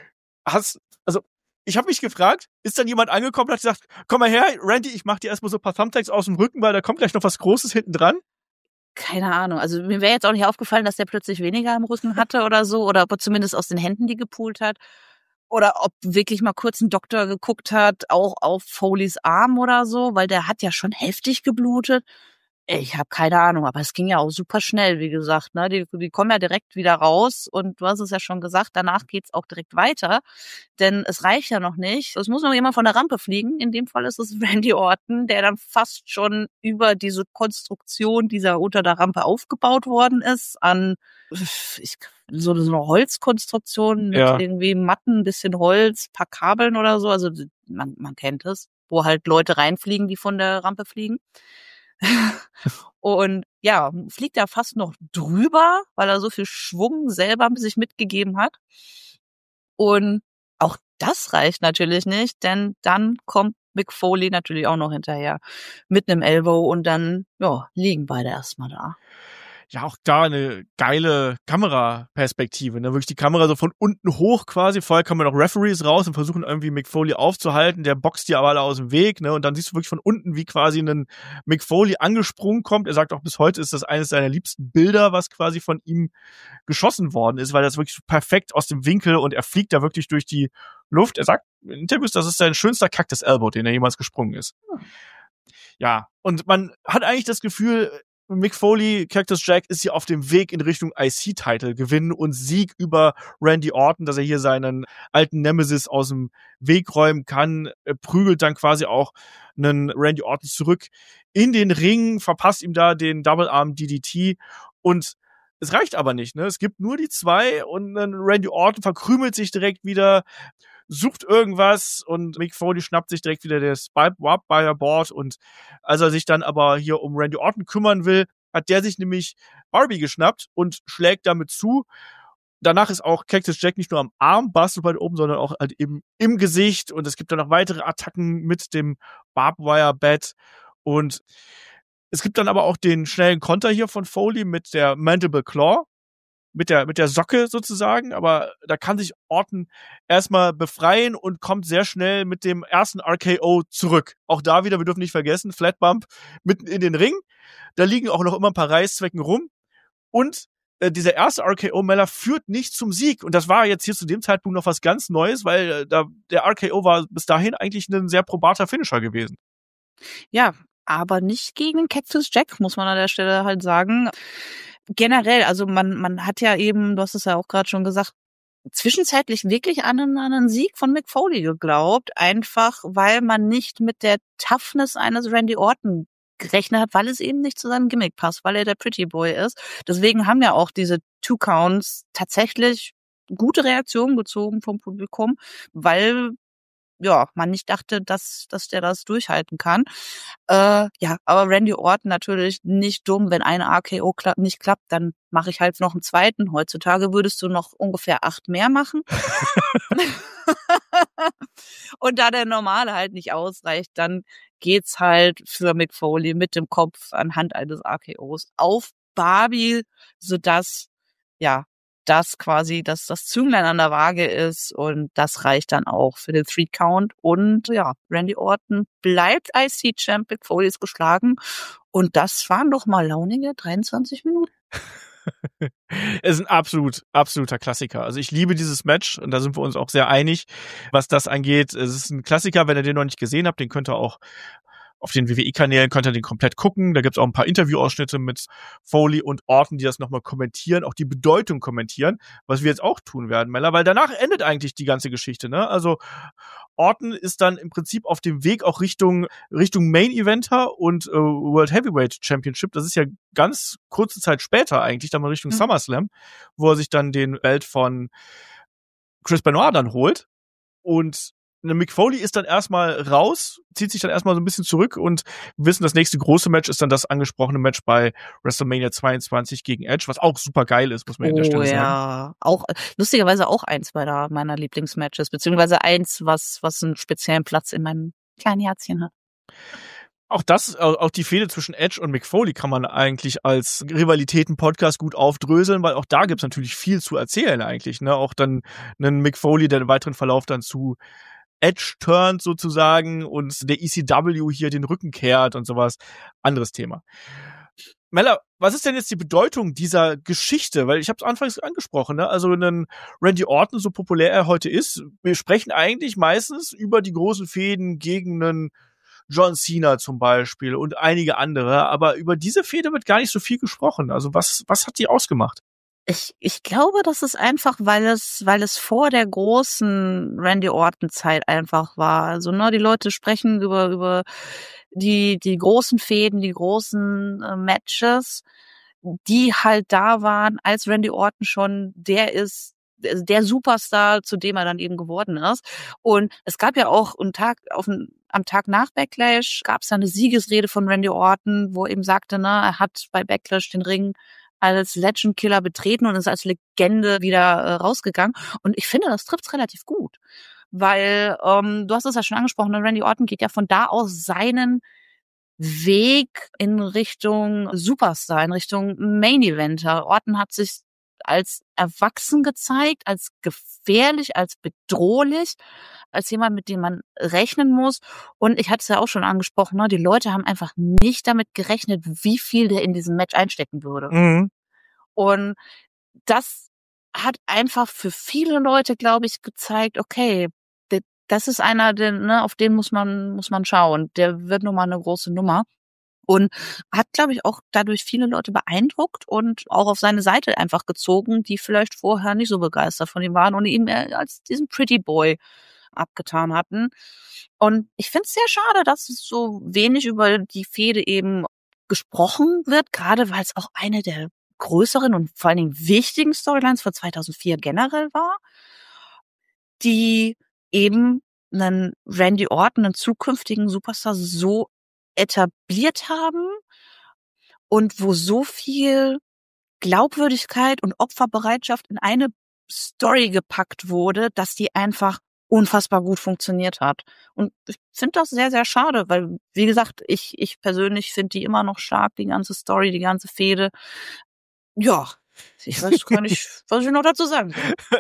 Ich habe mich gefragt, ist dann jemand angekommen und hat gesagt, komm mal her, Randy, ich mach dir erstmal so ein paar Thumbtacks aus dem Rücken, weil da kommt gleich noch was Großes hinten dran? Keine Ahnung. Also mir wäre jetzt auch nicht aufgefallen, dass der plötzlich weniger im Rücken hatte oder so, oder ob er zumindest aus den Händen die gepoolt hat. Oder ob wirklich mal kurz ein Doktor geguckt hat, auch auf Foleys Arm oder so, weil der hat ja schon heftig geblutet. Ich habe keine Ahnung, aber es ging ja auch super schnell, wie gesagt, ne? Die kommen ja direkt wieder raus und du hast es ja schon gesagt, danach geht's auch direkt weiter, denn es reicht ja noch nicht. Es muss noch jemand von der Rampe fliegen. In dem Fall ist es Randy Orton, der dann fast schon über diese Konstruktion, die da unter der Rampe aufgebaut worden ist, an so eine Holzkonstruktion mit irgendwie Matten, ein bisschen Holz, paar Kabeln oder so. Also man kennt es, wo halt Leute reinfliegen, die von der Rampe fliegen. Und ja, fliegt da fast noch drüber, weil er so viel Schwung selber sich mitgegeben hat. Und auch das reicht natürlich nicht, denn dann kommt Mick Foley natürlich auch noch hinterher mit einem Elbow und dann liegen beide erstmal da. Ja, auch da eine geile Kameraperspektive, ne? Wirklich die Kamera so von unten hoch quasi. Vorher kommen noch Referees raus und versuchen irgendwie Mick Foley aufzuhalten. Der boxt die aber alle aus dem Weg, ne? Und dann siehst du wirklich von unten, wie quasi ein Mick Foley angesprungen kommt. Er sagt auch, bis heute ist das eines seiner liebsten Bilder, was quasi von ihm geschossen worden ist, weil das wirklich perfekt aus dem Winkel und er fliegt da wirklich durch die Luft. Er sagt in Interviews, das ist sein schönster Cactus Elbow, den er jemals gesprungen ist. Ja, und man hat eigentlich das Gefühl, Mick Foley, Cactus Jack, ist hier auf dem Weg in Richtung IC-Title gewinnen und Sieg über Randy Orton, dass er hier seinen alten Nemesis aus dem Weg räumen kann. Er prügelt dann quasi auch einen Randy Orton zurück in den Ring, verpasst ihm da den Double Arm DDT und es reicht aber nicht, ne? Es gibt nur die 2 und dann Randy Orton verkrümelt sich direkt wieder, sucht irgendwas und Mick Foley schnappt sich direkt wieder das Board und als er sich dann aber hier um Randy Orton kümmern will, hat der sich nämlich Barbie geschnappt und schlägt damit zu. Danach ist auch Cactus Jack nicht nur am Arm Basketball oben, sondern auch halt eben im Gesicht und es gibt dann noch weitere Attacken mit dem Barbed Wire Bat und es gibt dann aber auch den schnellen Konter hier von Foley mit der Mandible Claw. Mit der Socke sozusagen, aber da kann sich Orton erstmal befreien und kommt sehr schnell mit dem ersten RKO zurück. Auch da wieder, wir dürfen nicht vergessen, Flatbump mitten in den Ring. Da liegen auch noch immer ein paar Reißzwecken rum. Und dieser erste RKO-Meller führt nicht zum Sieg. Und das war jetzt hier zu dem Zeitpunkt noch was ganz Neues, weil der RKO war bis dahin eigentlich ein sehr probater Finisher gewesen. Ja, aber nicht gegen den Cactus Jack, muss man an der Stelle halt sagen. Generell, also man hat ja eben, du hast es ja auch gerade schon gesagt, zwischenzeitlich wirklich an einen Sieg von Mick Foley geglaubt, einfach weil man nicht mit der Toughness eines Randy Orton gerechnet hat, weil es eben nicht zu seinem Gimmick passt, weil er der Pretty Boy ist. Deswegen haben ja auch diese 2 Counts tatsächlich gute Reaktionen gezogen vom Publikum, weil man nicht dachte, dass der das durchhalten kann. Aber Randy Orton natürlich nicht dumm. Wenn eine RKO nicht klappt, dann mache ich halt noch einen zweiten. Heutzutage würdest du noch ungefähr 8 mehr machen. Und da der normale halt nicht ausreicht, dann geht's halt für Mick Foley mit dem Kopf anhand eines RKOs auf Barbie, sodass das quasi das Zünglein an der Waage ist und das reicht dann auch für den 3-Count und Randy Orton bleibt IC-Champ, Mick Foley ist geschlagen und das waren doch mal launige 23 Minuten. Es ist ein absoluter Klassiker. Also ich liebe dieses Match und da sind wir uns auch sehr einig, was das angeht. Es ist ein Klassiker, wenn ihr den noch nicht gesehen habt, den könnt ihr auch auf den WWE-Kanälen könnt ihr den komplett gucken. Da gibt's auch ein paar Interviewausschnitte mit Foley und Orton, die das nochmal kommentieren, auch die Bedeutung kommentieren, was wir jetzt auch tun werden, Mella, weil danach endet eigentlich die ganze Geschichte, ne? Also Orton ist dann im Prinzip auf dem Weg auch Richtung Main Eventer und World Heavyweight Championship. Das ist ja ganz kurze Zeit später eigentlich, dann mal Richtung SummerSlam, wo er sich dann den Belt von Chris Benoit dann holt. Und Mick Foley ist dann erstmal raus, zieht sich dann erstmal so ein bisschen zurück und wir wissen, das nächste große Match ist dann das angesprochene Match bei WrestleMania 22 gegen Edge, was auch super geil ist, muss man an der Stelle sagen. Auch lustigerweise auch eins meiner Lieblingsmatches, beziehungsweise eins, was einen speziellen Platz in meinem kleinen Herzchen hat. Auch die Fehde zwischen Edge und Mick Foley kann man eigentlich als Rivalitäten-Podcast gut aufdröseln, weil auch da gibt's natürlich viel zu erzählen eigentlich, ne? Auch dann einen Mick Foley, der im weiteren Verlauf dann zu Edge turnt sozusagen und der ECW hier den Rücken kehrt und sowas. Anderes Thema. Mella, was ist denn jetzt die Bedeutung dieser Geschichte? Weil ich habe es anfangs angesprochen, ne? Also einen Randy Orton, so populär er heute ist, wir sprechen eigentlich meistens über die großen Fehden gegen einen John Cena zum Beispiel und einige andere, aber über diese Fehde wird gar nicht so viel gesprochen. Also was hat die ausgemacht? Ich glaube, das ist einfach, weil es vor der großen Randy Orton Zeit einfach war. Also, ne, die Leute sprechen über die großen Fäden, die großen Matches, die halt da waren, als Randy Orton schon der Superstar, zu dem er dann eben geworden ist. Und es gab ja auch am Tag nach Backlash gab es eine Siegesrede von Randy Orton, wo er eben sagte, ne, er hat bei Backlash den Ring als Legend Killer betreten und ist als Legende wieder rausgegangen. Und ich finde, das trifft's relativ gut. Weil, du hast es ja schon angesprochen, Randy Orton geht ja von da aus seinen Weg in Richtung Superstar, in Richtung Main Eventer. Orton hat sich als erwachsen gezeigt, als gefährlich, als bedrohlich, als jemand, mit dem man rechnen muss. Und ich hatte es ja auch schon angesprochen, ne, die Leute haben einfach nicht damit gerechnet, wie viel der in diesem Match einstecken würde. Mhm. Und das hat einfach für viele Leute, glaube ich, gezeigt, okay, das ist einer, auf den muss man schauen. Der wird nochmal eine große Nummer. Und hat, glaube ich, auch dadurch viele Leute beeindruckt und auch auf seine Seite einfach gezogen, die vielleicht vorher nicht so begeistert von ihm waren und ihn als diesen Pretty Boy abgetan hatten. Und ich finde es sehr schade, dass es so wenig über die Fehde eben gesprochen wird, gerade weil es auch eine der größeren und vor allen Dingen wichtigen Storylines von 2004 generell war, die eben einen Randy Orton, einen zukünftigen Superstar, so etabliert haben und wo so viel Glaubwürdigkeit und Opferbereitschaft in eine Story gepackt wurde, dass die einfach unfassbar gut funktioniert hat. Und ich finde das sehr, sehr schade, weil, wie gesagt, ich persönlich finde die immer noch stark, die ganze Story, die ganze Fehde. Ja, ich weiß gar nicht, was ich noch dazu sagen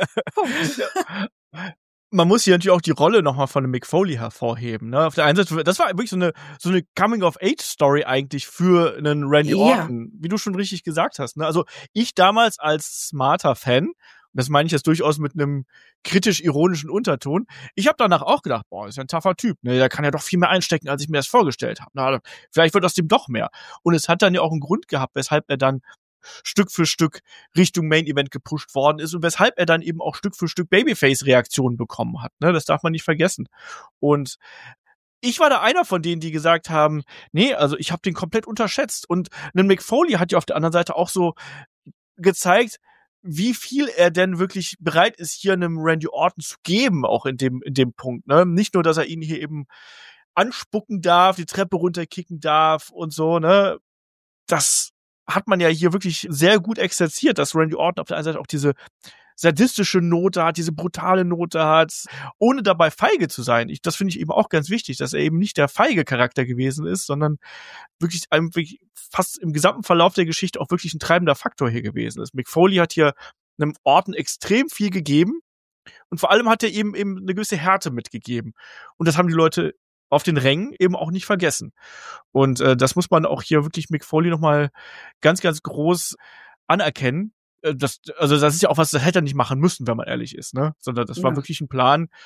soll. Man muss hier natürlich auch die Rolle nochmal von Mick Foley hervorheben. Ne? Auf der einen Seite, das war wirklich so eine Coming-of-Age-Story eigentlich für einen Randy Orton, wie du schon richtig gesagt hast. Ne? Also ich damals als smarter Fan, das meine ich jetzt durchaus mit einem kritisch-ironischen Unterton, ich habe danach auch gedacht, boah, ist ja ein tougher Typ. Ne? Der kann ja doch viel mehr einstecken, als ich mir das vorgestellt habe. Na, vielleicht wird aus dem doch mehr. Und es hat dann ja auch einen Grund gehabt, weshalb er dann Stück für Stück Richtung Main Event gepusht worden ist und weshalb er dann eben auch Stück für Stück Babyface-Reaktionen bekommen hat. Ne? Das darf man nicht vergessen. Und ich war da einer von denen, die gesagt haben, nee, also ich habe den komplett unterschätzt. Und ein Mick Foley hat ja auf der anderen Seite auch so gezeigt, wie viel er denn wirklich bereit ist, hier einem Randy Orton zu geben, auch in dem Punkt. Ne? Nicht nur, dass er ihn hier eben anspucken darf, die Treppe runterkicken darf und so, ne? Das hat man ja hier wirklich sehr gut exerziert, dass Randy Orton auf der einen Seite auch diese sadistische Note hat, diese brutale Note hat, ohne dabei feige zu sein. Das finde ich eben auch ganz wichtig, dass er eben nicht der feige Charakter gewesen ist, sondern wirklich fast im gesamten Verlauf der Geschichte auch wirklich ein treibender Faktor hier gewesen ist. Mick Foley hat hier einem Orton extrem viel gegeben und vor allem hat er eben eine gewisse Härte mitgegeben. Und das haben die Leute auf den Rängen eben auch nicht vergessen. Und das muss man auch hier wirklich Mick Foley nochmal ganz, ganz groß anerkennen. Das ist ja auch was, das hätte er nicht machen müssen, wenn man ehrlich ist, ne? Sondern das war wirklich ein Plan,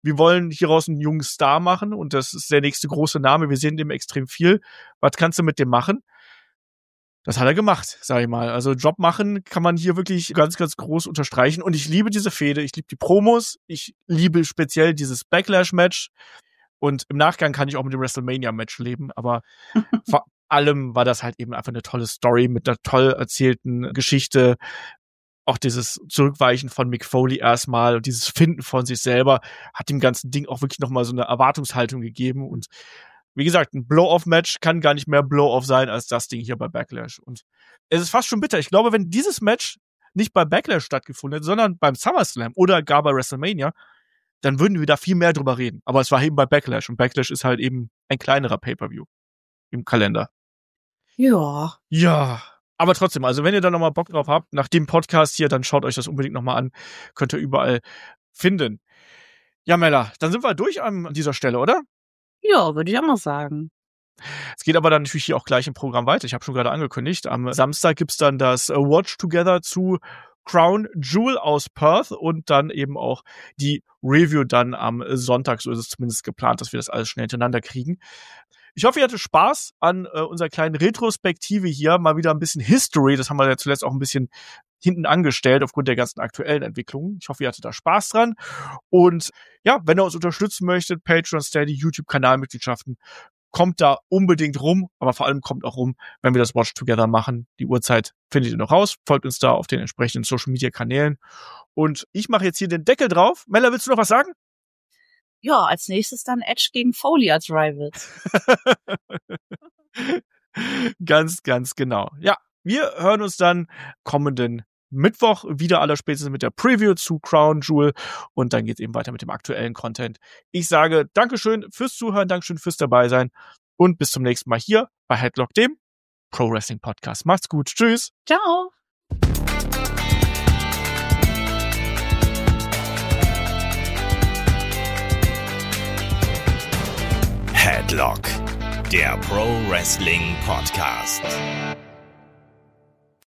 wir wollen hieraus einen jungen Star machen und das ist der nächste große Name, wir sehen dem extrem viel. Was kannst du mit dem machen? Das hat er gemacht, sag ich mal. Also Job machen kann man hier wirklich ganz, ganz groß unterstreichen. Und ich liebe diese Fehde, ich liebe die Promos, ich liebe speziell dieses Backlash-Match. Und im Nachgang kann ich auch mit dem WrestleMania-Match leben. Aber vor allem war das halt eben einfach eine tolle Story mit einer toll erzählten Geschichte. Auch dieses Zurückweichen von Mick Foley erstmal und dieses Finden von sich selber hat dem ganzen Ding auch wirklich nochmal so eine Erwartungshaltung gegeben. Und wie gesagt, ein Blow-Off-Match kann gar nicht mehr Blow-Off sein als das Ding hier bei Backlash. Und es ist fast schon bitter. Ich glaube, wenn dieses Match nicht bei Backlash stattgefunden hätte, sondern beim SummerSlam oder gar bei WrestleMania, dann würden wir da viel mehr drüber reden. Aber es war eben bei Backlash. Und Backlash ist halt eben ein kleinerer Pay-Per-View im Kalender. Ja. Ja. Aber trotzdem, also wenn ihr da nochmal Bock drauf habt, nach dem Podcast hier, dann schaut euch das unbedingt nochmal an. Könnt ihr überall finden. Ja, Mella, dann sind wir durch an dieser Stelle, oder? Ja, würde ich auch mal sagen. Es geht aber dann natürlich hier auch gleich im Programm weiter. Ich habe schon gerade angekündigt. Am Samstag gibt's dann das Watch Together zu Crown Jewel aus Perth und dann eben auch die Review dann am Sonntag. So ist es zumindest geplant, dass wir das alles schnell hintereinander kriegen. Ich hoffe, ihr hattet Spaß an unserer kleinen Retrospektive hier. Mal wieder ein bisschen History. Das haben wir ja zuletzt auch ein bisschen hinten angestellt aufgrund der ganzen aktuellen Entwicklungen. Ich hoffe, ihr hattet da Spaß dran. Und ja, wenn ihr uns unterstützen möchtet, Patreon, Steady, YouTube-Kanalmitgliedschaften, kommt da unbedingt rum. Aber vor allem kommt auch rum, wenn wir das Watch Together machen. Die Uhrzeit findet ihr noch raus. Folgt uns da auf den entsprechenden Social-Media-Kanälen. Und ich mache jetzt hier den Deckel drauf. Mella, willst du noch was sagen? Ja, als nächstes dann Edge gegen Foley als Rivals. Ganz, ganz genau. Ja, wir hören uns dann kommenden Mittwoch wieder allerspätestens mit der Preview zu Crown Jewel und dann geht's eben weiter mit dem aktuellen Content. Ich sage Dankeschön fürs Zuhören, Dankeschön fürs Dabeisein und bis zum nächsten Mal hier bei Headlock, dem Pro Wrestling Podcast. Macht's gut. Tschüss. Ciao. Headlock, der Pro Wrestling Podcast.